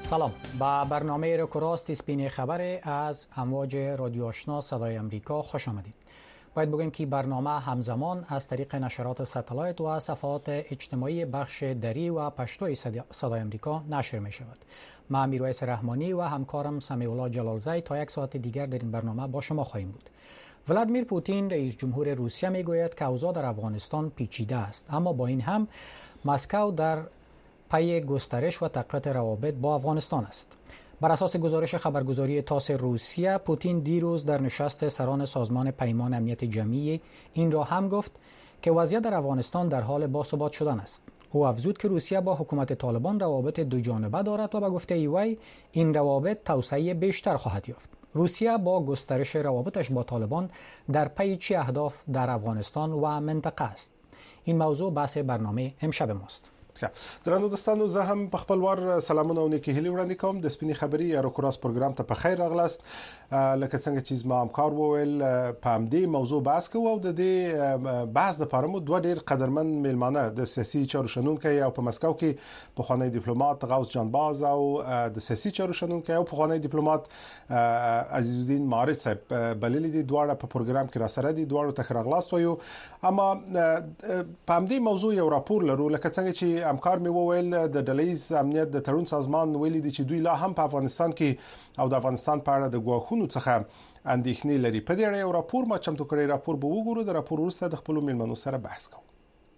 سلام، با برنامه رکوراست سپین خبر از امواج رادیو آشنا صدای امریکا خوش آمدید. باید بگویم که برنامه همزمان از طریق نشرات ستلایت و صفحات اجتماعی بخش دری و پشتوی صدای امریکا نشر می شود. من میرویس رحمانی و همکارم سمیع الله جلالزی تا یک ساعت دیگر در این برنامه با شما خواهیم بود. ولادیمیر پوتین رئیس جمهور روسیه میگوید که اوضاع در افغانستان پیچیده است، اما با این هم مسکو در پی گسترش و تقویت روابط با افغانستان است. بر اساس گزارش خبرگزاری تاس روسیه، پوتین دیروز در نشست سران سازمان پیمان امنیت جمعی این را هم گفت که وضعیت در افغانستان در حال باثبات شدن است. او افزود که روسیه با حکومت طالبان روابط دو جانبه دارد و به گفته وی این روابط توسعه بیشتر خواهد یافت. روسیه با گسترش روابطش با طالبان در پی چه اهداف در افغانستان و منطقه است؟ این موضوع بحث برنامه امشب ماست. درنو دوستانو، زه هم په خپل ور سلامونه او نیکی هیلې وړاندې کوم. د سپینې خبرې یا روکراس پروګرام ته په خیر راغلاست. لکه څنګه چې زما همکار وویل، په همدې موضوع بحث کوو او د دې بحث لپاره مو دوه ډېر قدرمن میلمانه د سیاسي چارو شنونکي او په مسکو کې پخوانی ډیپلوماټ غوث جان باز او د سیاسي چارو شنونکي او پخوانی ډیپلوماټ عزیز الدین معارض صاحب بللي دي. دواړه په پروګرام کې را سره دي. دواړو ته راغلاست وایو. اما په همدې موضوع یو راپور لرو. لکه څنګه چې همکار می وویل، د ډلهیز امنیت د تړون سازمان ویلي دي چې دوی لا هم په افغانستان کې او د افغانستان په اړه د ګواښونو څخه اندېښنې لري. په دې اړه یو راپور ما چمتو کړی. راپور به وګورو. د راپور وروسته د خپل میلمنو سره بحث کوو.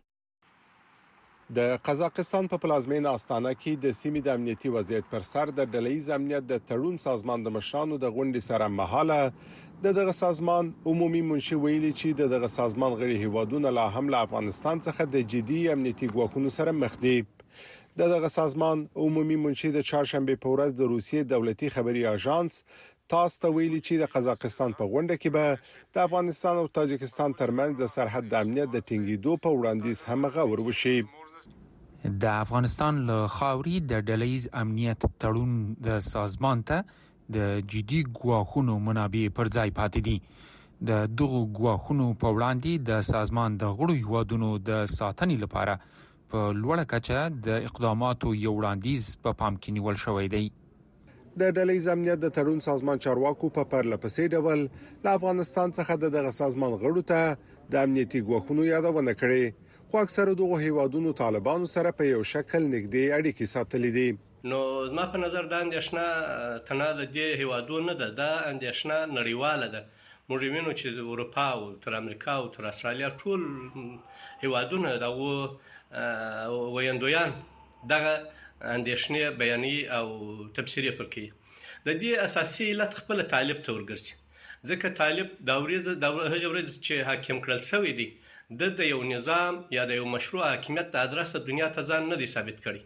د قزاقستان په پلازمینه استانه کې د سیمې د امنیتي وضعیت پر سر د ډلهیز امنیت د تړون سازمان د مشرانو د غونډې سره مهاله دغه سازمان عمومي منشي ویلي چې دغه سازمان غړي هیوادونه لا هم له افغانستان څخه د جدي امنیتي ګواښونو سره مخ دي. دغه سازمان عمومي منشي د چهارشنبه په ورځ د روسیې دولتي خبري اژانس تاس ته ویلي چې د قزاقستان په غونډه کې به د افغانستان او تاجکستان ترمنځ د سرحد د امنیت د ټینګېدو په وړاندیز هم غور وشي. د افغانستان له خاوري د ډلهیز امنیت تړون د سازمان ته د جدي ګواښونو منابع پر ځای پاتې دي. د دغو ګواښونو په وړاندې د سازمان د غړو هیوادونو د ساتنې لپاره په لوړه کچه د اقداماتو یو وړاندیز په پام کې نیول شوی دی. د ډلهیز امنیت د تړون سازمان چارواکو په پرلپسې ډول له افغانستان څخه دغه سازمان غړو ته د امنیتي ګواښونو یادونه کړې، خو اکثره دغه هیوادونو طالبانو سره په یو شکل نږدې اړیکې ساتلې دي. نو زما په نظر دا اندېښنه تنها د دې هیوادونو نه ده، دا اندېښنه نړیواله ده. موږ وینو چې د اروپا او تر امریکا او تر استرالیا ټول هیوادونه دغه ویندویان دغه اندېښنې بیانې او تفسیر پرکې. د دې اساسي علت خپل طالب ته ورګرځي، ځکه طالب دا ورځ چې حاکم کړل شوی دی د یو نظام یا د یو مشروع حاکمیت د ادرسه دنیا ته ځان نه دی ثابت کړی.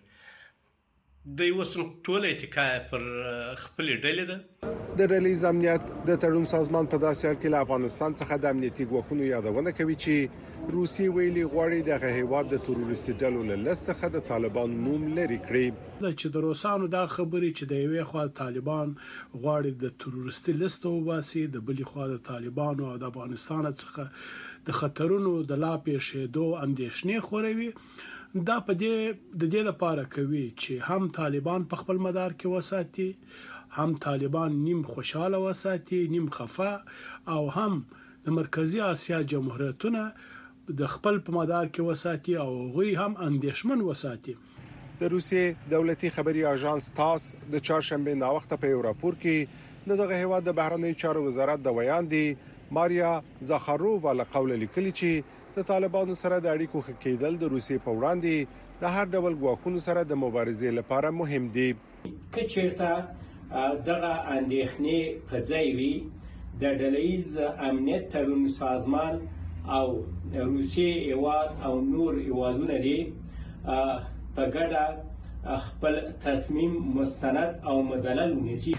د یو سم ټول اتکا پر خپل ډلې ده. د ډلهیز امنیت د تړون سازمان په داسې حال کې له افغانستان څخه د امنیتي ګواښونو یادونه کوي چې روسي ویلي غواړي دغه هیواد د تروریستي ډلو له لست څخه د طالبان نوم لري کړي. چې د روسانو دا خبرې چې د یوې خوا طالبان غواړي د تروریستي لست وباسي، د بلې خوا د طالبانو او د افغانستان څخه د خطرونو د لا پیښېدو اندېښنې خوروي. دا په د دې لپاره کوي چې هم طالبان په خپل مدار کې وساتي، هم طالبان نیم خوشاله وساتي، نیم خفه، او هم د مرکزی اسیا جمهوریتونه د خپل په مدار کې وساتي او غوي هم اندېښمن وساتي. د روسیې دولتي خبري اژانس تاس د چهارشنبه ناوخته په یو راپور کې دغه هیواد د بهرنی چارو وزارت د ویاندې ماریا زاخارووا له قوله لیکلي چې د طالبانو سره د اړیکو ښه کېدل د روسیې په وړاندې د هر ډول ګواښونو سره د مبارزې لپاره مهم دي. که چیرته دغه اندېښنې په ځای وي، د ډلهیز امنیت تړون سازمان او روسیې هیواد او نور هیوادونه دي په ګډه خپل تصمیم مستند او مدلل ونیسي.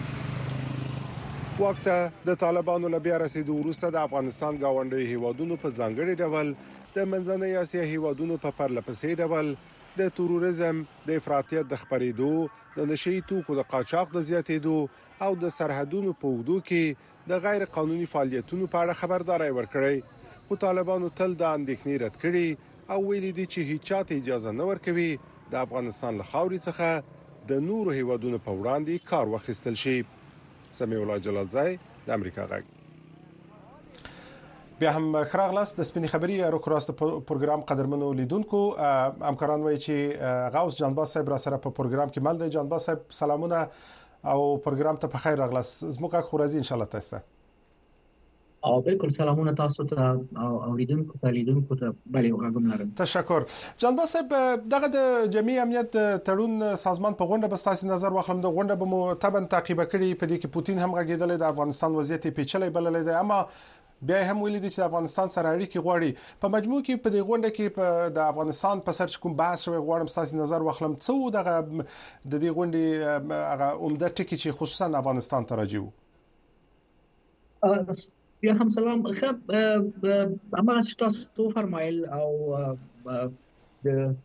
وخت د طالبانو له بیا رسیدو وروسته د افغانستان گاونډي هیوادونو په ځانګړي ډول د منځنۍ اسیا هیوادونو په پرلپسې ډول د تروریزم د افراطیت د خپرېدو، د نشئی توکو د قاچاق د زیاتېدو او د سرحدونو په وګړو کې د غیر قانوني فعالیتونو په اړه خبرداري ورکړې. خو طالبانو تل د اندېښنې رد کړې او ویلي دي چې هیڅ چاته اجازه نه ورکوي د افغانستان له خاورې څخه د نورو هیوادونو په وړاندې کار واخیستل شي. سمیع الله جلالزای د امریکا غږ. بیا هم خراغلاس د سپینې خبري اروکراس پروګرام قدرمنو لیدونکو همکاران وایي چې غوث جانباز صاحب را سره په پروګرام کې مل دی. جانباز صاحب سلامونه او پروګرام ته په خیر راغلاس. زموږ خورازي ان شاء الله تاسو او بالکل سلامونه تاسو ته او لیدونکو ته بلې وغږم لرم. تشکر. جانباز صاحب دغه د جمعي امنیت تړون سازمان په غونډه بستاسي نظر واخلم د غونډه به مو تبن تعقیب کړي. په دې کې پوتین هم غږیدل د افغانستان وضعیت پیچلې بللې ده، اما بیا هم ویلي دي چې د افغانستان سره اړیکې غواړي. په مجموع کې په دې غونډه کې د افغانستان په سر کوم بحث شوی غواړم تاسو نظر واخلم څو دغه د دې غونډې هغه عمده ټکي چې خصوصا افغانستان ته راځي. بیا هم سلام. اما تاسو فرمایل او د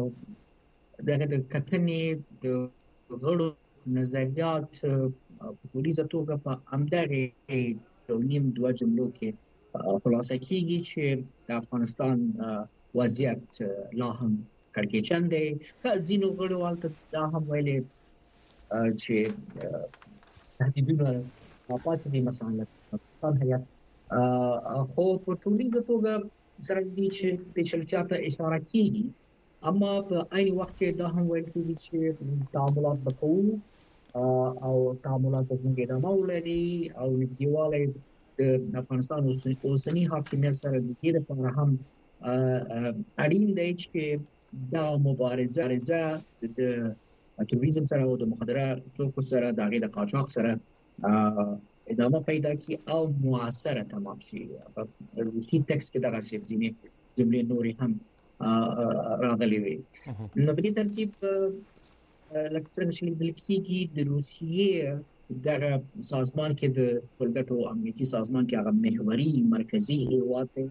کتنې د غړو نظریات په پولیسه توګه په امداري نیم دوه جملو کې خلاصه کیږي چې د افغانستان وضعیت لا هم کړکېچن دی. ځینو غړو دا هم ویلي چې تهدیدونه پاتې دي مثلا پاکستان هیات خو په ټولیزه توګه سره دي چې پیچلتیا ته اشاره کیږي، اما په عین وخت کې دا هم ویل کیږي چې تعاملات وکړو او تعاملات په ادامه ولري او نږدېوالی د افغانستان اوسنی حاکمیت سره د دې لپاره هم اړین دی چې دا مبارزه د تروریزم سره او د مخدره توکو سره د هغې د قاچاق سره ادامه پیدا کی او موثره تمام شي. روسي ټکس کې دغه ځینې جملې نورې هم راغلي وي. نو په دې ترتیب لکه څنګه چې لیدل کېږي د روسیې دغه سازمان کې د ټولګټو امنیتي سازمان کې هغه محوري مرکزي هیواد دی.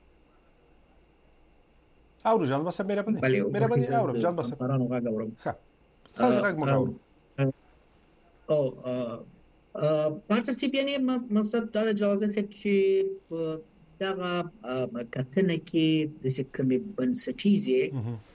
اورو جان بس مهرباني اورو جان بس پرانو غږ اورم. ښه تاسو غږ مو اورو. پارڅ بیانې مطلب دا اجازه سي چې دغه کتنه کې د کومې بنسټیزه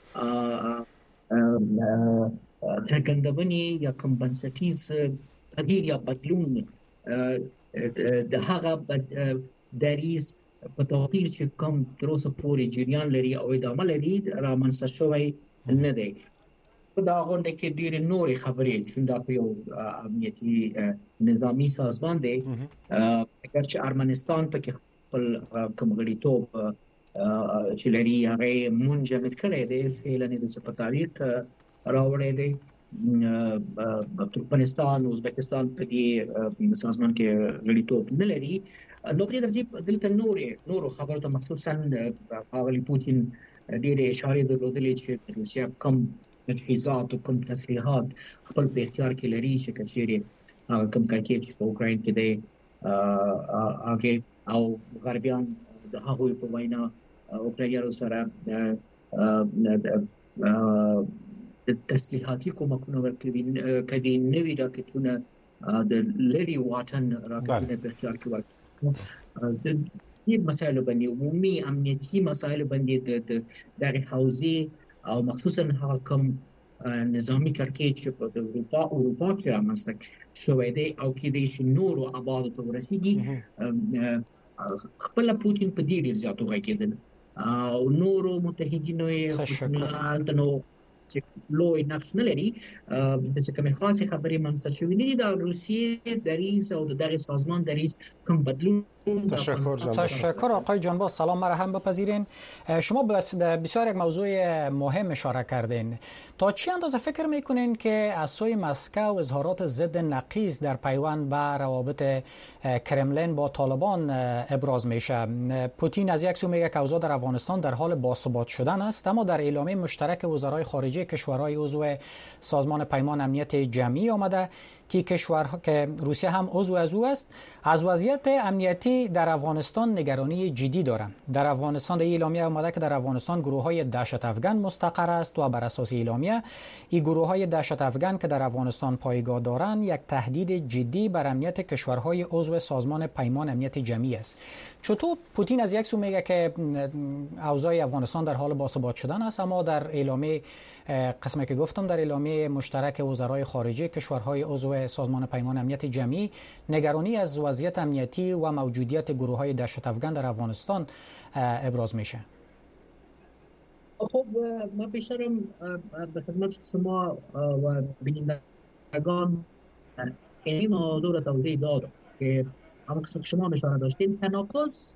څرګندونې یا کوم بنسټیز تغییر یا بدلون د هغه دریز په توپیر چې کوم تر اوسه پورې جریان لري او ادامه لري رامنځته شوی نه دی. په دا غونډه کې ډېرې نورې خبرې چې دا یو امنیتي نظامی سازمان دی، اگر چې ارمنستان پکې خپل کوم غړیتوب چې لري هغه منجمد کړی دی، فعلا د سپتاریق راوړی دی. ترکمنستان او ازبکستان په دې سازمان کې غړیتوب نه لري. نو په دې ترتیب دلته نورو خبرو ته مخصوصا ښاغلي پوتین ډېرې اشارې درلودلې چې روسیه کم تجهیزات او کوم تسلیحات خپل په اختیار کې لري چې کچېرې کوم کړکېچ په اوکراین کې دی هغه او غربیان د هغوی په وینا اوکراینیانو سره د تسلیحاتي کومکونه ورکوي نوي راکټونه د لري واټن راکټونه په اختیار کې ورکوي. د دې مسایلو باندې عمومي امنیتي مسایلو باندې د دغه حوزې او مخصوصا هغه کوم نظامی کړکېچ چې په اروپا کې رامنځته شوی دی او کېدای شي نورو ابعادو ته ورسېږي. خپله پوتین په دې ډېر زیات وغږېدل او نورو متحدینو یې هلته نو چې لوی نقش نه لري د څه کومې خاصې خبرې منځته شوې نه دي. د روسیې دریز او د دغه سازمان دریز کوم بدلون. تشکر آقای جانباز. سلام مرحبا بپذیرین. شما بسیار یک موضوع مهم اشاره کردین. تا چی اندازه فکر میکنین که از سوی مسکو اظهارات ضد نقیض در پیوند به روابط کرملین با طالبان ابراز میشه؟ پوتین از یک سو میگه که اوضاع در افغانستان در حال باثبات شدن است، اما در اعلامیه مشترک وزرای خارجه کشورهای عضو سازمان پیمان امنیت جمعی آمده که کشورها که روسیه هم عضو از او است از وضعیت امنیتی در افغانستان نگرانی جدی دارند. در افغانستان در اعلامیه آمده که در افغانستان گروه‌های دهشت افغان مستقر است و بر اساس اعلامیه این گروه‌های دهشت افغان که در افغانستان پایگاه دارند یک تهدید جدی بر امنیت کشورهای عضو سازمان پیمان امنیت جمعی است. چطور پوتین از یک سو میگه که اوضاع افغانستان در حال باثبات شدن است، اما در اعلامیه قسمی که گفتم در اعلامیه مشترک وزرای خارجه کشورهای عضو سازمان پیمان امنیت جمعی نگرانی از وضعیت امنیتی و موجودیت گروه‌های دهشت افغان در افغانستان ابراز میشه. خب ما بیشترم به خدمت شما و بینندگان این موضوع را توضیح دادم که همون قسم که شما اشاره داشتین تناقض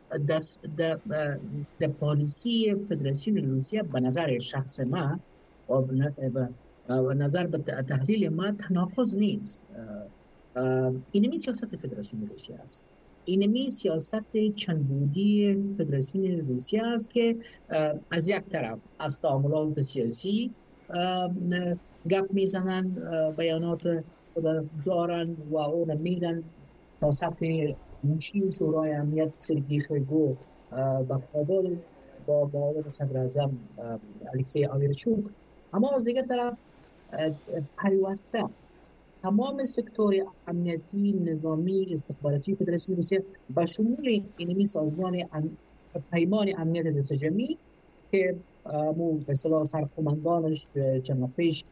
در پالیسی فدراسیون روسیه به نظر شخص ما و به نظر به تحلیل ما تناقض نیست. اینمی سیاست فدراسیون روسیه است. اینمی سیاست چندبودی فدراسیون روسیه است که از یک طرف از تعاملات سیاسی گپ میزنن، بیانات دارن و اون میدن تا سطح مشیر شورای امنیت سرگئی شویگو با کابل با معاون صدر اعظم الکسی آویرچوک، اما از دیگر طرف پیوسته تمام سکتور امنیتی نظامی استخباراتی فدراسیون روسیه به شمول اینمی سازمان پیمان امنیت دست جمعی که مو به اصطلاح سرقمندانش چند پیش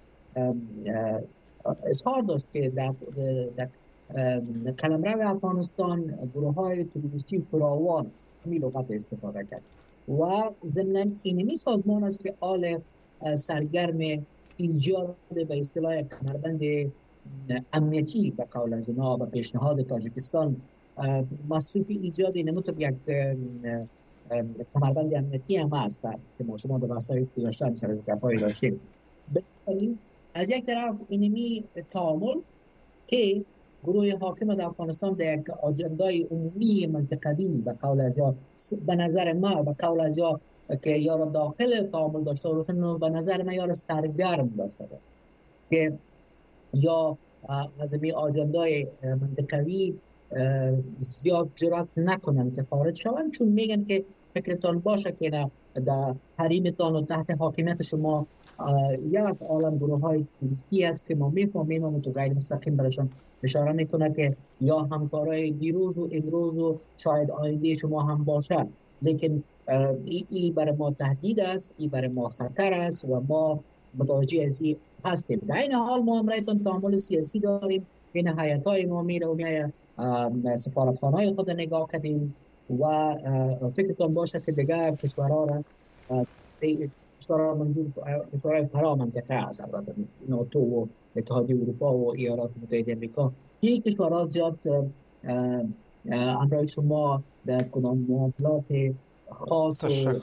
اظهار داشت که در قلمرو افغانستان گروه‌های تروریستی فراوان همین لغت استفاده کرد و ضمناً اینمی سازمان است که آل سرگرم ایجاد به اصطلاح کمربند امنیتی به قول از اونا و پیشنهاد تاجیکستان مصروف ایجاد اینموت یک کمربند امنیتی هم هست که ما شما به بحث‌های گذشته هم سر گپ‌هایی داشتیم. بنابراین از یک طرف اینمی تعامل که گروه حاکم در افغانستان در یک آجندای عمومی منطقه‌ای به قول از به نظر ما به قول از که یارا داخل تعامل داشته و به نظر ما یارا سرگرم داشته که یا از این آجندای منطقه‌ای زیاد جرأت نکنن که خارج شوند، چون میگن که فکرتان باشه که نه در حریمتان و تحت حاکمیت شما یک عالم گروه‌های تروریستی است که ما میفهمیم و تو غیر مستقیم برشان اشاره میکنه که یا همکارای دیروز و امروز و شاید آینده شما هم باشه، لیکن ای برای ما تهدید است، ای برای ما خطر است و ما متوجه از این هستیم. در این حال ما هم رایتون تعامل سیاسی داریم، بین هیئت‌های ما میره و میایه سفارتخانه‌های خود نگاه کردیم و فکرتون باشه که دیگه کشورها را کشورها منظور کشورهای فرا منطقه است، ناتو و اتحادیه اروپا و ایالات متحده آمریکا، این کشورها زیاد همراه شما در کدام معاملات خاص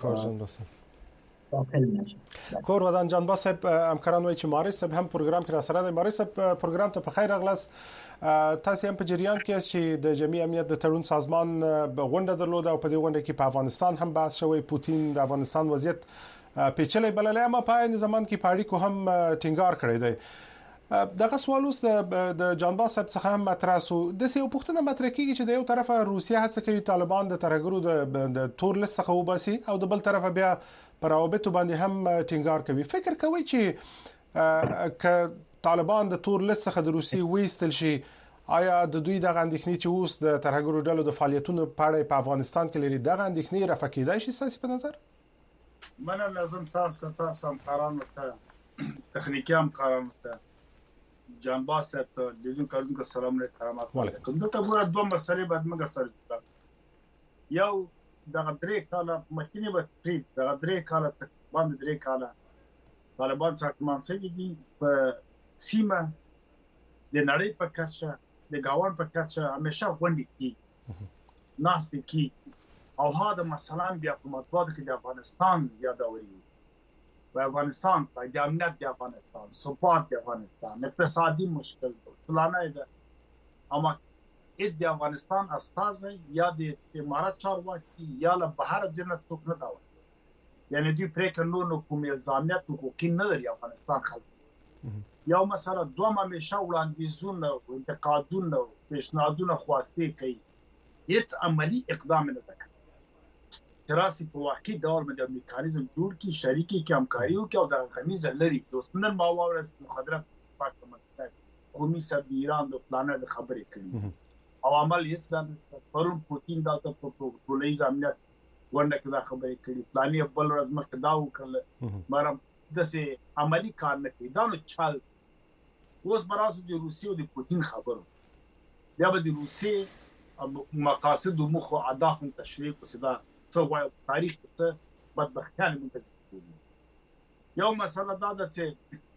داخل نشد. کور ودان جان با صاحب همکاران وایي چې ماري صاحب هم پروګرام کې را سره دی. ماري صاحب پروګرام ته په خیر راغلاست. تاسو هم په جریان کې چې د جمعي امنیت د تړون سازمان غونډه درلوده او په دې غونډه کې په افغانستان هم بحث شوی. پوتین د افغانستان وضعیت پیچلې بللې، اما په عین زمان کې په اړیکو هم ټینګار کړی دی. دغه سوال اوس د جانباز صاحب څخه هم مطرح سو. د یو پوښتنه مطرح کیږي چې د یو طرفه روسیه هڅه کوي طالبان د ترهګرو د تور لیست څخه وباسي او د بل طرفه بیا پر روابطو باندې هم ټینګار کوي. فکر کوي چې ک طالبان د تور لیست څخه د روسیې وېستل شي، آیا د دوی دغه اندېښنې چې اوس د ترهګرو ډلو د فعالیتونو په اړه په افغانستان کې لري دغه اندېښنې رفع کېدای شي ستاسو په نظر؟ من لازم تاسو همکارانو ته تخنیکی همکارانو ته جانباز صاحب ته لیدونکو کارونکو سلام احترامات علیکم. دلته ګوره دوه مسلې باید موږ سره جدا کړو. یو دغه درې کاله مخکې به دغه درې کاله باندې درې کاله طالبان ساکمان شوي دي په سیمه د نړۍ په کچه د ګاونډ په کچه همیشه غونډې کیږي، ناستې کیږي او هغه مثلا بیا په مطبوعاتو کې د افغانستان یادوري و افغانستان د امنیت د افغانستان، ثبات د افغانستان، اقتصادي مشکل فلانه ده، اما د افغانستان استازی یا د امارات چارواکي یا له بهر جنت څوک نه دا وایي، یعنی دوی پرېکړه نور کوم الزامیت حقوقي نه لري افغانستان خلک. یو مسله دوه همیشه وړاندیزونه او انتقادونه او پیشنهادونه خواسته کوي هیڅ عملی اقدام نه کوي چې راسي په واقعي ډول باندې میکانیزم جوړ کی شریکي کې همکاري وکړي او د غمیز لري دوستنن ما واورس مخدرات پاکستان قومي سب ایران د پلانر خبرې کړي او عمل هیڅ د پرون پوتین دا ته په ټولنیز امنیت ورنه کې دا خبرې کړي پلاني بل ورځ مخکې دا وکړل مرم دسه عملی کار نه کوي دا نو چل اوس براسو د روسي او د پوتین خبرو بیا به د روسي مقاصد او مخ او اهداف تشریح وسدا څو وایي تاریخ ته بدبختانه منتظر یو مسله دا ده چې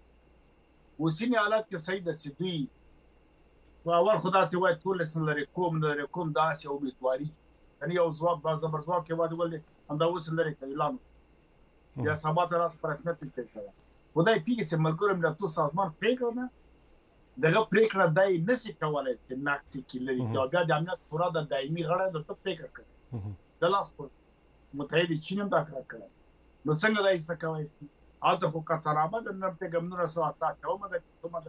وسینی حالت کې صحیح ده چې دوی اول خدا چې وایي ټول سن لري کوم داسې امیدواري یعنی یو ځواب با زبر ځواب کې واده ولې همدا وسن لري اعلان یا سبا تر اس پر اسنت کې کړه خدای پیګه چې ملګرو ملتونو سازمان پریکړه دغه پریکړه دای نسی کولای چې ناکسي کې لري دا بیا د امنیت پورا د دایمي غړي د پریکړه کوي د لاس پر متحده چین هم دا کړه نو څنګه دای څه کوي اته خو کترابه د نن په ګمنو رسو اتا کومه ده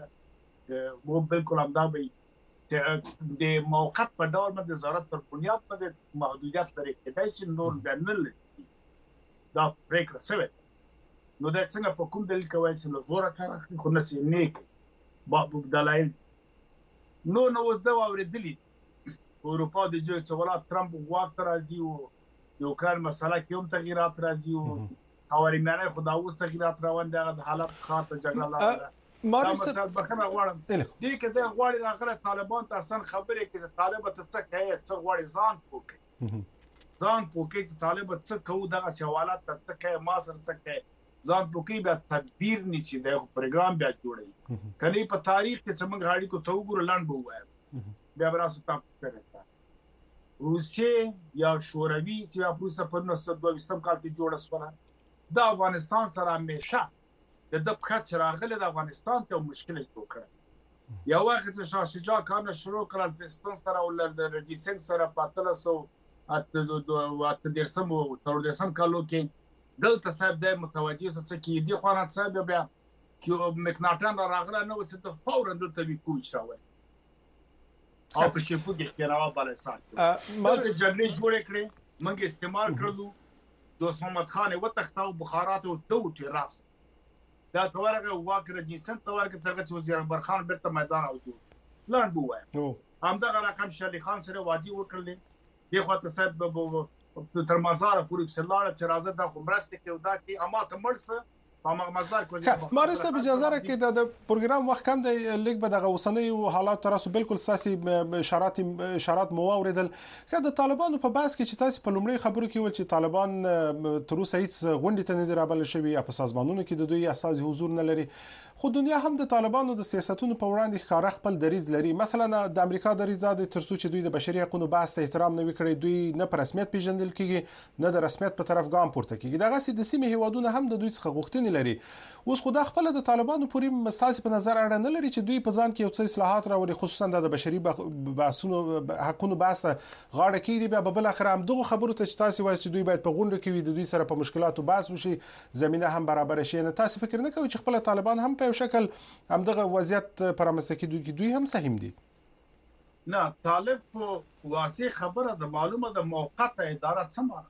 وو بالکل هم دا به د موقت په ډول باندې ضرورت پر بنیاد باندې محدودیت لري کدای چې نور بنل دا پریکړه سوي نو دا څنګه په کوم دلیل کوي چې له زوره کار اخلي خو نسي نیک باب دلایل نو دا اوریدلی اروپا د جو څولات ترامپ واک راځي او یو کار مسله کې هم تغیرات راځي او اورینانه خدا او تغیرات روان دي د حالت خاطر جګړه لا مارس بخنه غواړم دې کې دا غواړي د اخر طالبان ته اصلا خبرې کې طالب ته څه کوي څه غواړي ځان پوکي چې طالب څه کوو دغه سوالات ته څه کوي ما سره څه کوي ځان پوکي بیا تدبیر نشي د پروګرام بیا جوړي کله په تاریخ کې څنګه غاړي کو ته وګور لاند بو وای بیا براسو تاسو کړه روسي یا شوروي چې په 1922 کال کې جوړه شوه د افغانستان سره همیشه د خط راغله د افغانستان ته مشکل جوړ کړ یو وخت چې شاه شجاع خان شروع کړل پاکستان سره ول د رجیسنګ سره پاتلسو اته درسم او تر درسم کالو کې دلته صاحب د متوجي څه کې دی خوانات صاحب بیا چې مکناټن راغله نو چې ته فورا دلته وی کوچ راوي او په شپو کې اختراع بالسان ما د جګړې جوړ کړې موږ استعمال کړلو دوست محمد خان وتختاو بخارات او توت راس دا تورغه واکر جنسن تورغه ترغه وزیر اکبر خان بیرته میدان اوځو لاند بو وای همدا رقم شلی خان سره وادي وکړل دی خو ته صاحب تر مزار پوری بسلاله چې راځه د خمرسته کې ودا کې اما ته مرسه په مزار کوزي مارسه اجازه راکې د پروګرام وخت کم دی لیک به د غوسنۍ او حالات تراسو بالکل ساسي اشارات مو اوریدل که د طالبانو په باس کې چې تاسو په لومړی خبرو کې ول چې طالبان تر اوسه هیڅ غونډې ته نه رابل شوی په سازمانونو کې د دوی اساسي حضور نه لري خو دنیا هم د طالبانو د سیاستونو په وړاندې ښکارا خپل دریځ لري مثلا د امریکا دریځ د ترڅو چې دوی د بشري حقوقو بحث ته احترام نه وکړي دوی نه پر رسمیت پیژندل کیږي نه د رسمیت په طرف ګام پورته کیږي دغه سي د سیمه هیوادونو هم د دوی څخه غوښتنې لري اوس خو خپل د طالبانو پوری مساسي په نظر اړه نه لري چې دوی په ځان کې یو څه اصلاحات راوړي خصوصا د بشري بحثونو حقوقو بحث غاړه کیږي بیا په بل اخر هم دغه خبرو ته چې تاسو وایي چې دوی باید په غونډه کې وي د دوی سره په مشکلاتو بحث وشي زمينه هم برابر شي نه تاسو فکر نه کوئ چې خپل طالبان هم په یو شکل همدغه وضعیت پرمسته کې دوی هم سهم دي نه طالب په واسه خبره د معلومه د موقته اداره سمه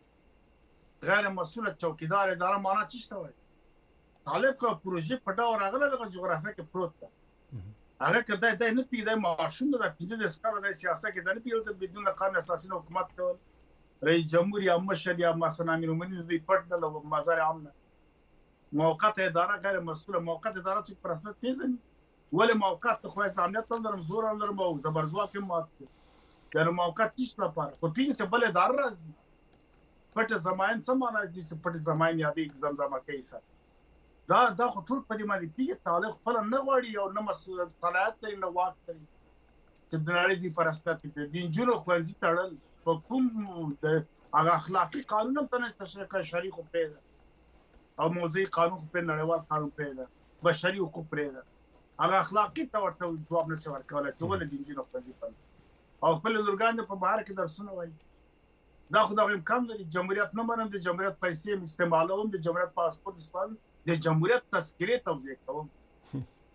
غیر مسؤله چوکیدار اداره معنا څه شته طالب کو پروژه پټاو راغله د جغرافیه کې پروت ده هغه کده د نه پیډه ماشوم د 15 سکه د سیاست کې د نه پیډه بدون قانون اساسي حکومت کول رئیس جمهور یا مشر یا مثلا امیر المؤمنین د پټ د مزار عام موقته اداره غیر مسؤله موقته اداره چې پر اساس پیژني ولې موقت خو ځانته تندرم زور لرم او زبرځوا کې ماته د موقت هیڅ لپاره خو پیږي چې بل اداره راځي پټ زماین څه معنا دي چې پټ زماین یادې زمزمه کوي سره دا خو ټول په دې باندې پیږي تعلق خپل نه غواړي او نه مسؤل صلاحیت لري نه واک لري چې د نړۍ دی پرسته کې دي جنو خوځي تړل په کوم د اخلاقی قانون هم تنه تشریح شریک په او موضوعي قانون په نړیوال قانون په بشري حقوق پرې هغه اخلاقی تور ته جواب نه څور کوله ټول د انجینو په دې او خپل لورګان په بهر کې درسونه وایي دا خو دا امکان لري جمهوریت نه منم د جمهوریت پیسې استعمالوم د جمهوریت پاسپورت استعمال د جمهوریت تذکره توضیح کوم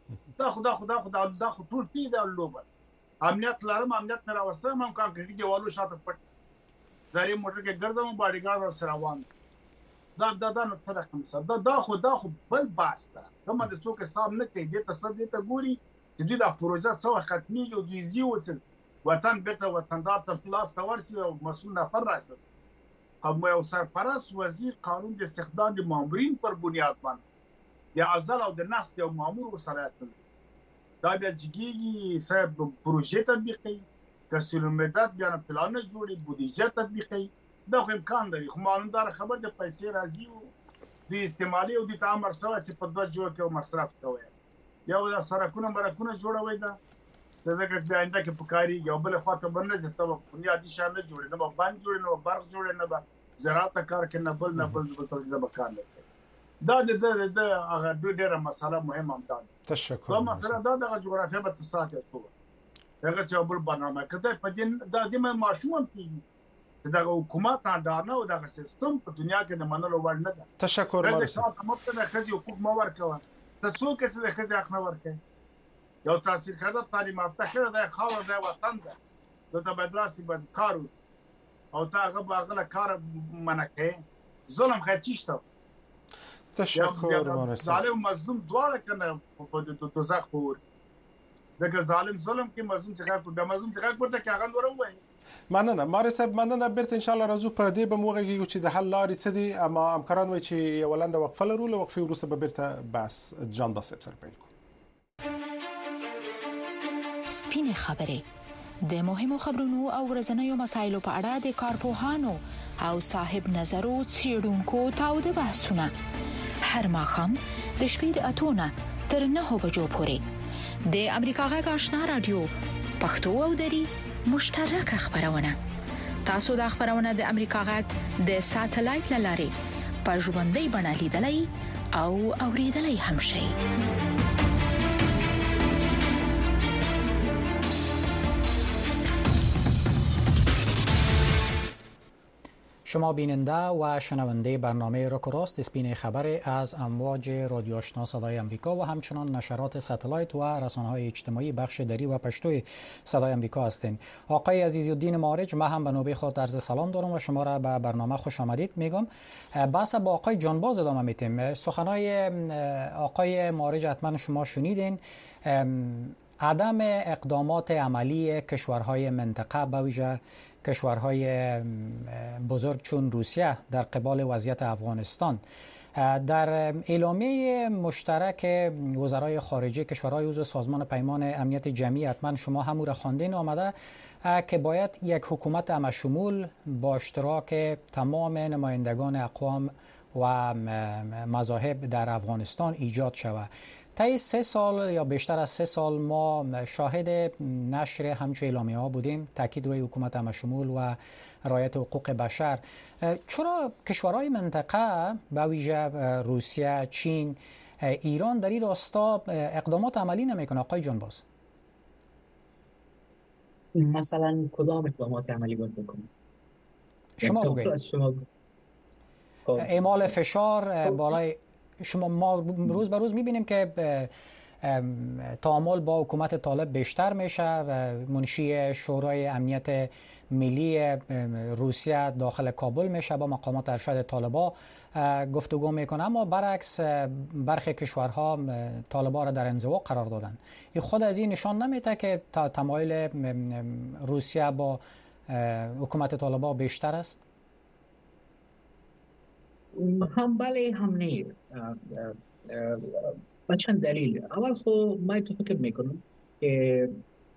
دا خو ټول پی دا لوبه امنیت لرم، امنیت مې راوستم، هم کانکریټي دیوالو شاته پټ زاري موټر کې ګرځم، باډیګارد سره روان دا نو څه رقم سره دا خو بل باس ده. کومه د څوک حساب نه کوي دې ته ګوري چې دوی دا پروژه څه وخت ختمېږي او دوی زی وڅل وطن بیرته وطندار ته لاس ته ورسي او مسؤل نفر راسي او یو سرپرست وزیر قانون د استخدام د مامورین پر بنیاد باندې یا ازل او د نسل یو مامور سره اتل دا بیا جګیږي صاحب پروژه تطبیق کوي کسر مدت بیا پلان جوړي بودیجه تطبیق کوي دا خو امکان لري خو معلومدار خبر د پیسې راځي او د استعمالي او د تعامل سره چې په دوه جوړ کې مصرف کوي یو د سرکونو مرکونه جوړوي دا ځکه چې آینده کې پکاري یو بل خواته باندې چې تاسو بنیادی شان نه جوړي نه باندې جوړي نه برق جوړي نه زراعت کار کې نه بل د مکان نه دا د هغه ډیره مسله مهمه هم ده. تشکر. دا مسله دا د جغرافیه په تساعد کوي هغه چې بل برنامه کده په دې د دې ماشوم کې دا حکومت اندانه او دا سیستم په دنیا کې د منلو وړ نه ده. تشکر مرسي. دا کومه د خزي حقوق مو ورکوه ته څوک چې د خزي حق نه ورکوي یو تاثیر کړه تعلیم افته د خاور د وطن ده د تبادلاسي بد کارو او تا غبغله کار منکه ظلم خچشته. تشکر مرسی. ظالم مظلوم دواړه کنه په دې دوزخ پور ځکه ظالم کې مظلوم څخه د مظلوم څخه پورته کې هغه وروي. مننه مرسی مننه بیرته ان شاء الله راځو په دې به موږ چې د حل لارې څه دي اما امکان وي چې یو لاندې وقفه لرو له وقفې وروسته به بیرته بس جان باسب سره پیل کوو. سپینې خبرې د مهمو خبرونو او ورځنیو مسایلو په اړه د کارپوهانو او صاحب نظرو څېړونکو تاوده بحثونه هر ماښام د شپې د 8 تر 9 بجو پورې د امریکا غږ آشنا رادیو پښتو او دری مشترک خبرونه. تاسو د خبرونه د امریکا غږ د ساتلایت لارې په ژوندۍ بڼه لیدلای او اوریدلای هم شئ. شما بیننده و شنونده برنامه راک و راست سپین خبر از امواج رادیو آشنا صدای امریکا و همچنان نشرات ساتلایت و رسانه‌های اجتماعی بخش دری و پشتوی صدای امریکا هستین. آقای عزیزالدین مارج، ما هم به نوبه خود عرض سلام دارم و شما را به برنامه خوش آمدید میگم. بحث با آقای جانباز ادامه میتیم. سخنهای آقای مارج حتما شما شنیدین. عدم اقدامات عملی کشورهای منطقه به ویژه کشورهای بزرگ چون روسیه در قبال وضعیت افغانستان در اعلامیه مشترک وزرای خارجه کشورهای عضو سازمان پیمان امنیت جمعی حتما شما هم را خواندین آمده که باید یک حکومت همشمول با اشتراک تمام نمایندگان اقوام و مذاهب در افغانستان ایجاد شود. طی 3 سال یا بیشتر از 3 سال ما شاهد نشر همچون اعلامیه ها بودیم، تاکید روی حکومت همشمول و رعایت حقوق بشر. چرا کشورهای منطقه به ویژه روسیه، چین، ایران در این راستا اقدامات عملی نمیکنه آقای جانباز؟ مثلا کدام اقدامات عملی باید بکنیم؟ شما بگید. اعمال فشار بالای شما ما روز به روز میبینیم که تعامل با حکومت طالب بیشتر میشه و منشی شورای امنیت ملی روسیه داخل کابل میشه با مقامات ارشد طالبا گفتگو میکنه، اما برعکس برخی کشورها طالبا را در انزوا قرار دادن. این خود از این نشان نمیده که تمایل روسیه با حکومت طالبا بیشتر است؟ هم بله هم نه. با چند دلیل. اول خب من تو فکر میکنم که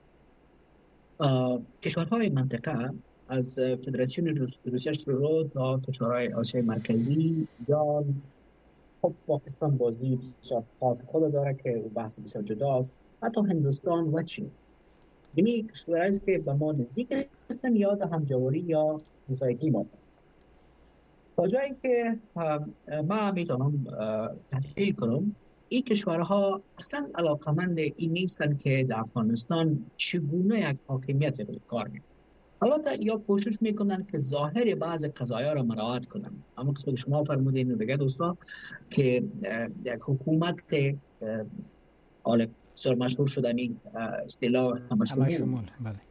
کشورهای منطقه از فدراسیون روسیه شروع تا کشورهای آسیای مرکزی یا خب پاکستان بازی بسیار خود داره که بحث بسیار جداست، حتی هندوستان و چین. یعنی کشورهایی است که به ما نزدیک هستن یا در همجواری یا همسایگی ما. تا جایی که ما میتونم تحلیل کنم این کشورها اصلا علاقمند این نیستن که در افغانستان چگونه یک حاکمیت رو کار میکنن. البته یا کوشش میکنن که ظاهر بعض قضایا را مراعات کنن، اما قسمت شما فرمودین دیگه دوستا که یک حکومت حالا بسیار مشهور شدنی اصطلاح همشمول.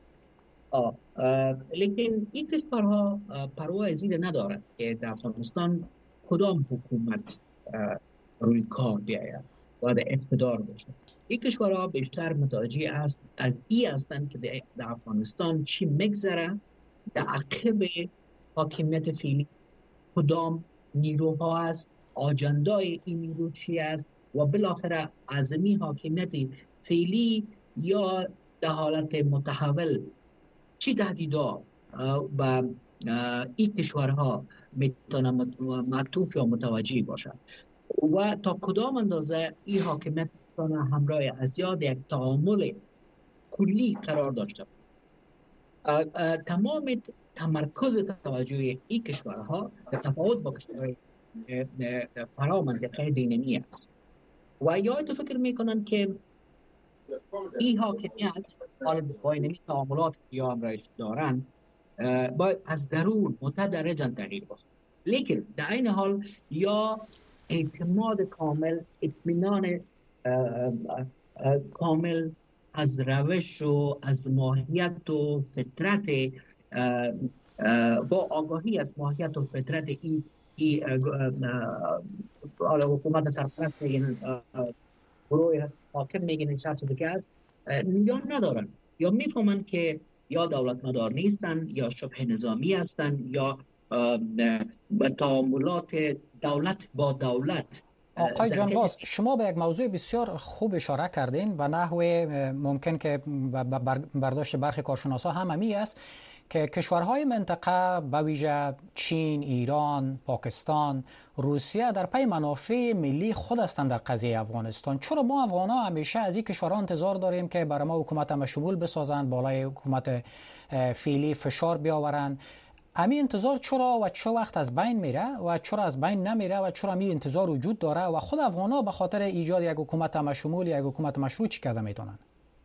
لیکن این کشورها پروا از این ندارد که در افغانستان کدام حکومت روی کار بیاید و در اقتدار باشد. این کشورها بیشتر متوجه است از این هستند که در افغانستان چی میگذره، در عقب حاکمیت فعلی کدام نیروها است، آجندای این نیرو چی است و بالاخره عزمی حاکمیت فعلی یا در حالت متحول چی تهدیدها و این کشورها میتونه معطوف یا متوجه باشد و تا کدام اندازه این حاکمیت میتونه همراه ازیاد یک تعامل کلی قرار داشته. تمام تمرکز توجه این کشورها در تفاوت با کشورهای فرا منطقه بینمی است و یا تو فکر میکنن که این حاکمیت با این تعاملات یا همراهش دارن باید از درون متدرجاً تغییر باشه، لیکن در این حال یا اعتماد کامل، اطمینان کامل از روش و از ماهیت و فطرت با آگاهی از ماهیت و فطرت این حکومت سرپرست میگن گروه حاکم میگن شخص دیگه است یا ندارن یا میفهمن که یا دولت مدار نیستن یا شبه نظامی هستن یا تعاملات دولت با دولت. آقای جانباز، شما به یک موضوع بسیار خوب اشاره کردین و نحوه ممکن که برداشت برخی کارشناسا هم همی است که کشورهای منطقه به ویژه چین، ایران، پاکستان، روسیه در پی منافع ملی خود هستند در قضیه افغانستان. چرا ما افغان‌ها همیشه از این کشورها انتظار داریم که برای ما حکومت مشمول بسازند، بالای حکومت فعلی فشار بیاورند؟ همین انتظار چرا و چه وقت از بین میره و چرا از بین نمیره و چرا همین انتظار وجود داره و خود افغان‌ها به خاطر ایجاد یک حکومت مشمول یا یک حکومت مشروع چی کرده میتونن؟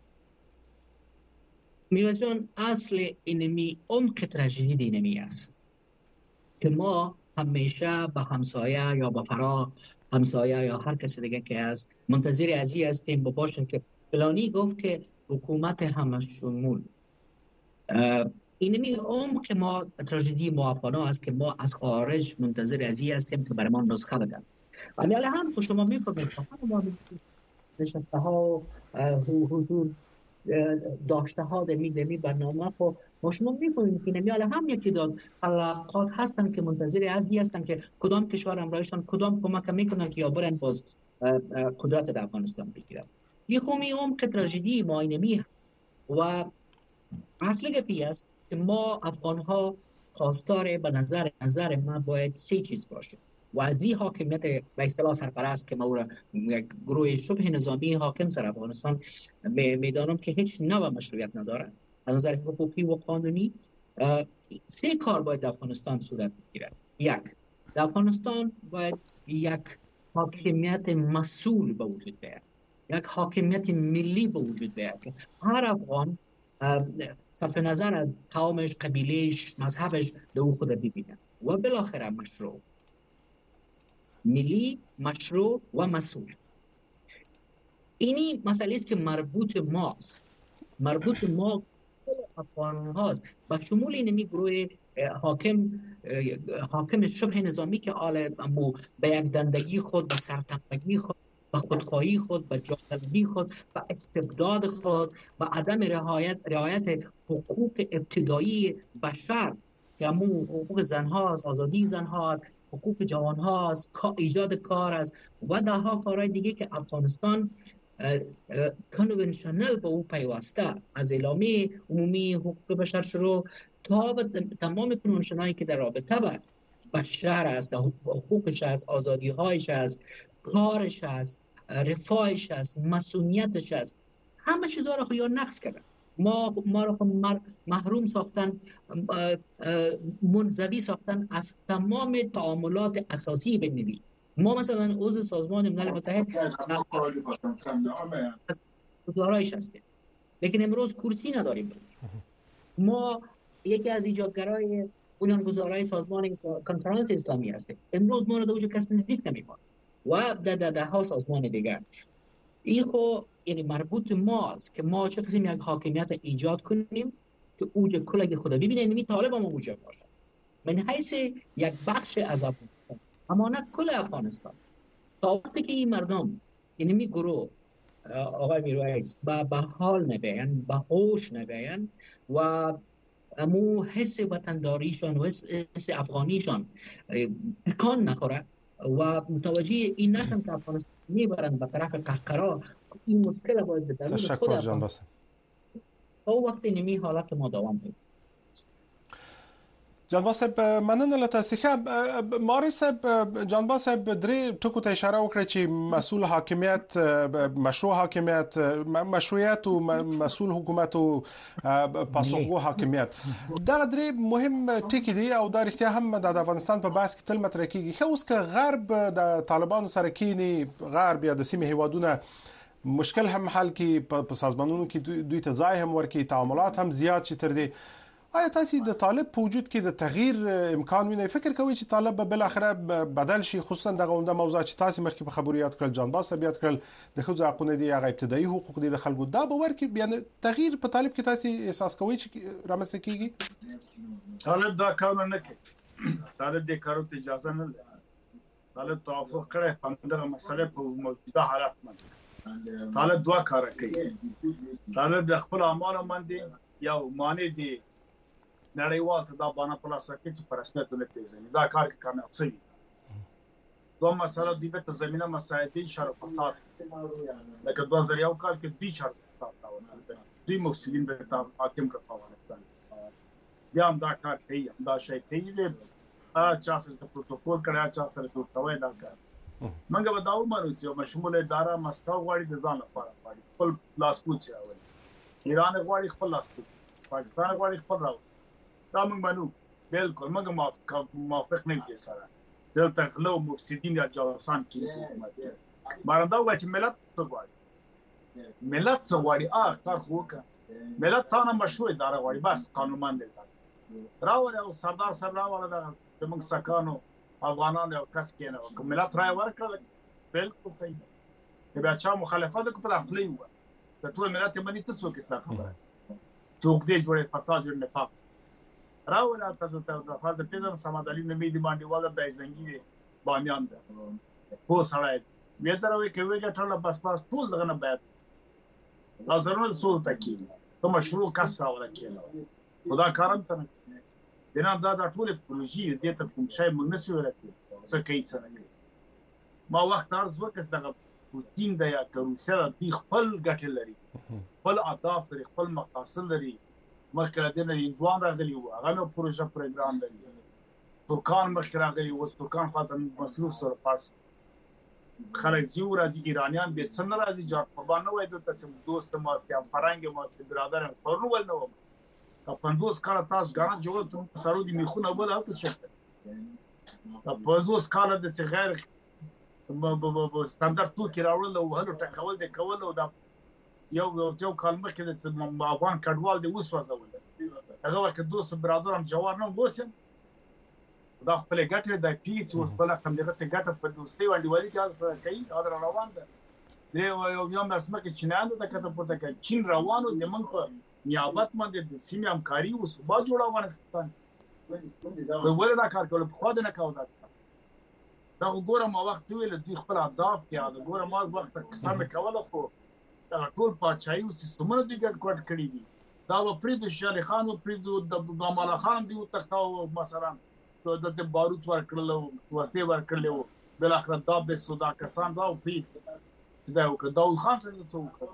میرزا جان، اصل اینمی عمق تراژدی اینمی است که ما همیشه به همسایه یا به فرا همسایه یا هر کسی دیگه که هست منتظر از این هستیم باشیم که فلانی گفت که حکومت همشمول. اینمی عمق ما تراژدی ما افغان‌ها است که ما از خارج منتظر از این هستیم که برمان نسخه بدن. اما هم شما میفهمید ما نشسته ها حضور داشته ها دمی برنامه خو ما شما می‌فهمید که نمیاله هم یکی داد حلقات هستن که منتظر ازی هستن که کدام کشور همراهشان کدام کمک میکنن که یا برن باز قدرت در افغانستان بگیرن. لیخومی عمق تراژدی ما اینمی هست و اصل گپی است که ما افغان ها خواستار به نظر ما باید سه چیز باشه و از این حاکمیت به اصطلاح سرپرست که ما یک گروه شبه نظامی حاکم سر افغانستان میدانم که هیچ نوع مشروعیت نداره از نظر حقوقی و قانونی. سه کار باید در افغانستان صورت بگیرد. یک، در افغانستان باید یک حاکمیت مسئول به وجود بیاید، یک حاکمیت ملی به وجود بیاید که هر افغان صرف نظر از قومش، قبیلهش، مذهبش دو خود ببینه و بالاخره مشروع، ملی، مشروع و مسئول. اینی مسئله است که مربوط ماست، مربوط ما افغان هاست با شمول اینمی گروه حاکم شبه نظامی که به یک دندگی خود، به سرتنبگی خود، به خودخواهی خود، به جاهطلبی خود، به استبداد خود، به عدم رعایت حقوق ابتدایی بشر که همون حقوق زن هاست، آزادی زن هاست، حقوق جوان هاست، ایجاد کار است و دهها کارهای دیگه که افغانستان کنونشنل به او پیوسته از اعلامیه عمومی حقوق بشر شروع تا تمام کنونشنایی که در رابطه با بشر است، حقوقش است، آزادی هایش است، کارش است، رفاهش است، مسئولیتش است، همه چیزها رو یا نقص کردن. ما رو محروم ساختن، منزوی ساختن از تمام تعاملات اساسی بین‌المللی. ما مثلا عضو سازمان ملل متحد از گزارایش هستیم، لیکن امروز کرسی نداریم. ما یکی از ایجادگرای بنیانگذارای سازمان کنفرانس اسلامی هستیم، امروز ما رو در اونجا کس نزدیک نمی‌کنه و ده ها سازمان دیگر. این خو یعنی مربوط ماست که ما چه یک حاکمیت ایجاد کنیم که اوج کل خود ببینید نمی طالب هم اوج باشه من حیث یک بخش از افغانستان اما نه کل افغانستان. تا وقتی که این مردم یعنی می گروه آقای میرویس به حال نبین به هوش نبین و امو حس وطنداریشان و حس افغانیشان تکان نخوره و متوجه این نشن که افغانستان میبرن به طرف قهقرا، این مشکل باید به درون خود افغانستان تا وقتی نمی حالت ما دوام بید. جانباز صاحب مننه له تاسو. ښه ماري صاحب، جانباز صاحب درې ټکو ته اشاره وکړه چې مسؤل حاکمیت، مشروع حاکمیت، مشروعیت او مسؤل حکومت او پاسخگو حاکمیت، دا درې مهم ټکي دي او دا رښتیا هم د افغانستان په بحث کې تل مطرح کیږي. خو اوس که غرب د طالبانو سره کینی، غرب یا د سیمې هیوادونه مشکل هم حل کی، په سازمانونو کې دوی ته ځای هم ورکړي، تعاملات هم زیات شي تر دې، آیا تاسو د طالب په وجود کې د تغییر امکان وینئ؟ فکر کوئ چې طالب به بل اخره بدل شي؟ خصوصا دغه عمده موضوع چې تاسو مخکې په خبرو یاد کړل، جانباز صاحب یاد کړل، د ښځو حقونه دي، هغه ابتدایي حقوق دي د خلکو، دا به ورکړي یعنی تغییر په طالب کې تاسو احساس کوئ چې رامنځته کیږي؟ طالب دا کار نه کوي، طالب دې کارو ته اجازه نه لري. طالب توافق کړی په دغه مسله په موجوده حالت باندې. طالب دوه کار کوي. طالب د خپل اعمالو باندې یو معنی دی نړیوال ته دا باندې په لاس راکړي چې په رسمیت نه پیژني، دا کار کې کامیاب شوی. دوه مسله دی په زمينه مساعدي شر فساد، لکه 2001 کال کې دوی شر فساد راوستل، دوی مفسدين به حاکم راوستل. بیا هم دا کار کوي، دا شی کوي دی چا سره پروتوکول کړی، چا سره توې دا کار. منګه به دا ومنو چې مشمول اداره مستا غواړي د ځان لپاره غواړي خپل لاس پوچ راوړي، ایران غواړي خپل لاس پوچ، پاکستان غواړي خپل راوړي. دا موږ منو، بالکل موږ موافق نه دي سره. دلته غلو مفسدين یا جاسوسان کیږي. مارنده وایي چې ملت څه غواړي، ملت څه غواړي، کار خو وکړه. ملت تانه مشروع اداره غواړي، بس قانونمند دی راوړي او سردار صاحب راوړل د موږ سکانو افغانان یو کس کېنه او ملت راي ورکړل، بالکل صحیح دی. بیا چا مخالفت وکړه په خپلې و د ټول ملت باندې ته څوک څه خبره، څوک دې جوړه فساد جوړ نفاق راولا تاسو ته د فاز پیژن سمادالي نمې دی باندې والا د زنګي باندې ده خو سړی وې دروي کوي چې ټول بس ټول دغه نه بیات لازمه څو تکي ته مشروع کس راولا کېنه خدا کارم ته دنه دا ټول پروژې دې ته کوم شی موږ نشو ورته څه کوي څه نه. ما وخت ارز وکړ دغه پوتین د یا روسیا د خپل ګټل لري، خپل اهداف لري، خپل مقاصد لري. مخکې د هندوان راغلي وو، هغه نو پروژه پروګرام لري. ترکان مخکې راغلي وو، ترکان خاطر مصروف سره پارس خلک زیو راځي، ایرانیان به څنګه راځي جات په باندې وای د تاسو دوست ماسته فرنګ ماسته برادر پرنو ول نو په 50 کال تاسو ګران جوړ ته سرو دي میخونه بل هغه څه په 50 کال د څه غیر ستاندرد تو کې راوړل او هلو ټکول د کول او د یو کلمه کې د افغان کډوال دی اوس وځول هغه وخت دوست برادرم جوار نه وسم دا خپل ګټه د پیټ او خپل کوم دغه څه ګټه په دوستي باندې ولې چې کوي دا روان ده دی یو نسمه کې چینانو د کته پورته کوي چین روانو د من په نیابت باندې د سیمې همکاري او صوبا جوړه افغانستان ولې دا کار کول په خو نه کاوه دا وګورم وخت ویل دوی خپل اهداف کې دا ګورم ما وخت قسم کوله خو دا ټول پاچایي سیستمونه دي ګډ کړی دي. دا و پرید شال خان او پرید د مالا خان دی او تختاو مثلا د بارود ورکړل او وسلې ورکړل بل اخر دا به سودا کسان دا او پرید دا او داود خان سره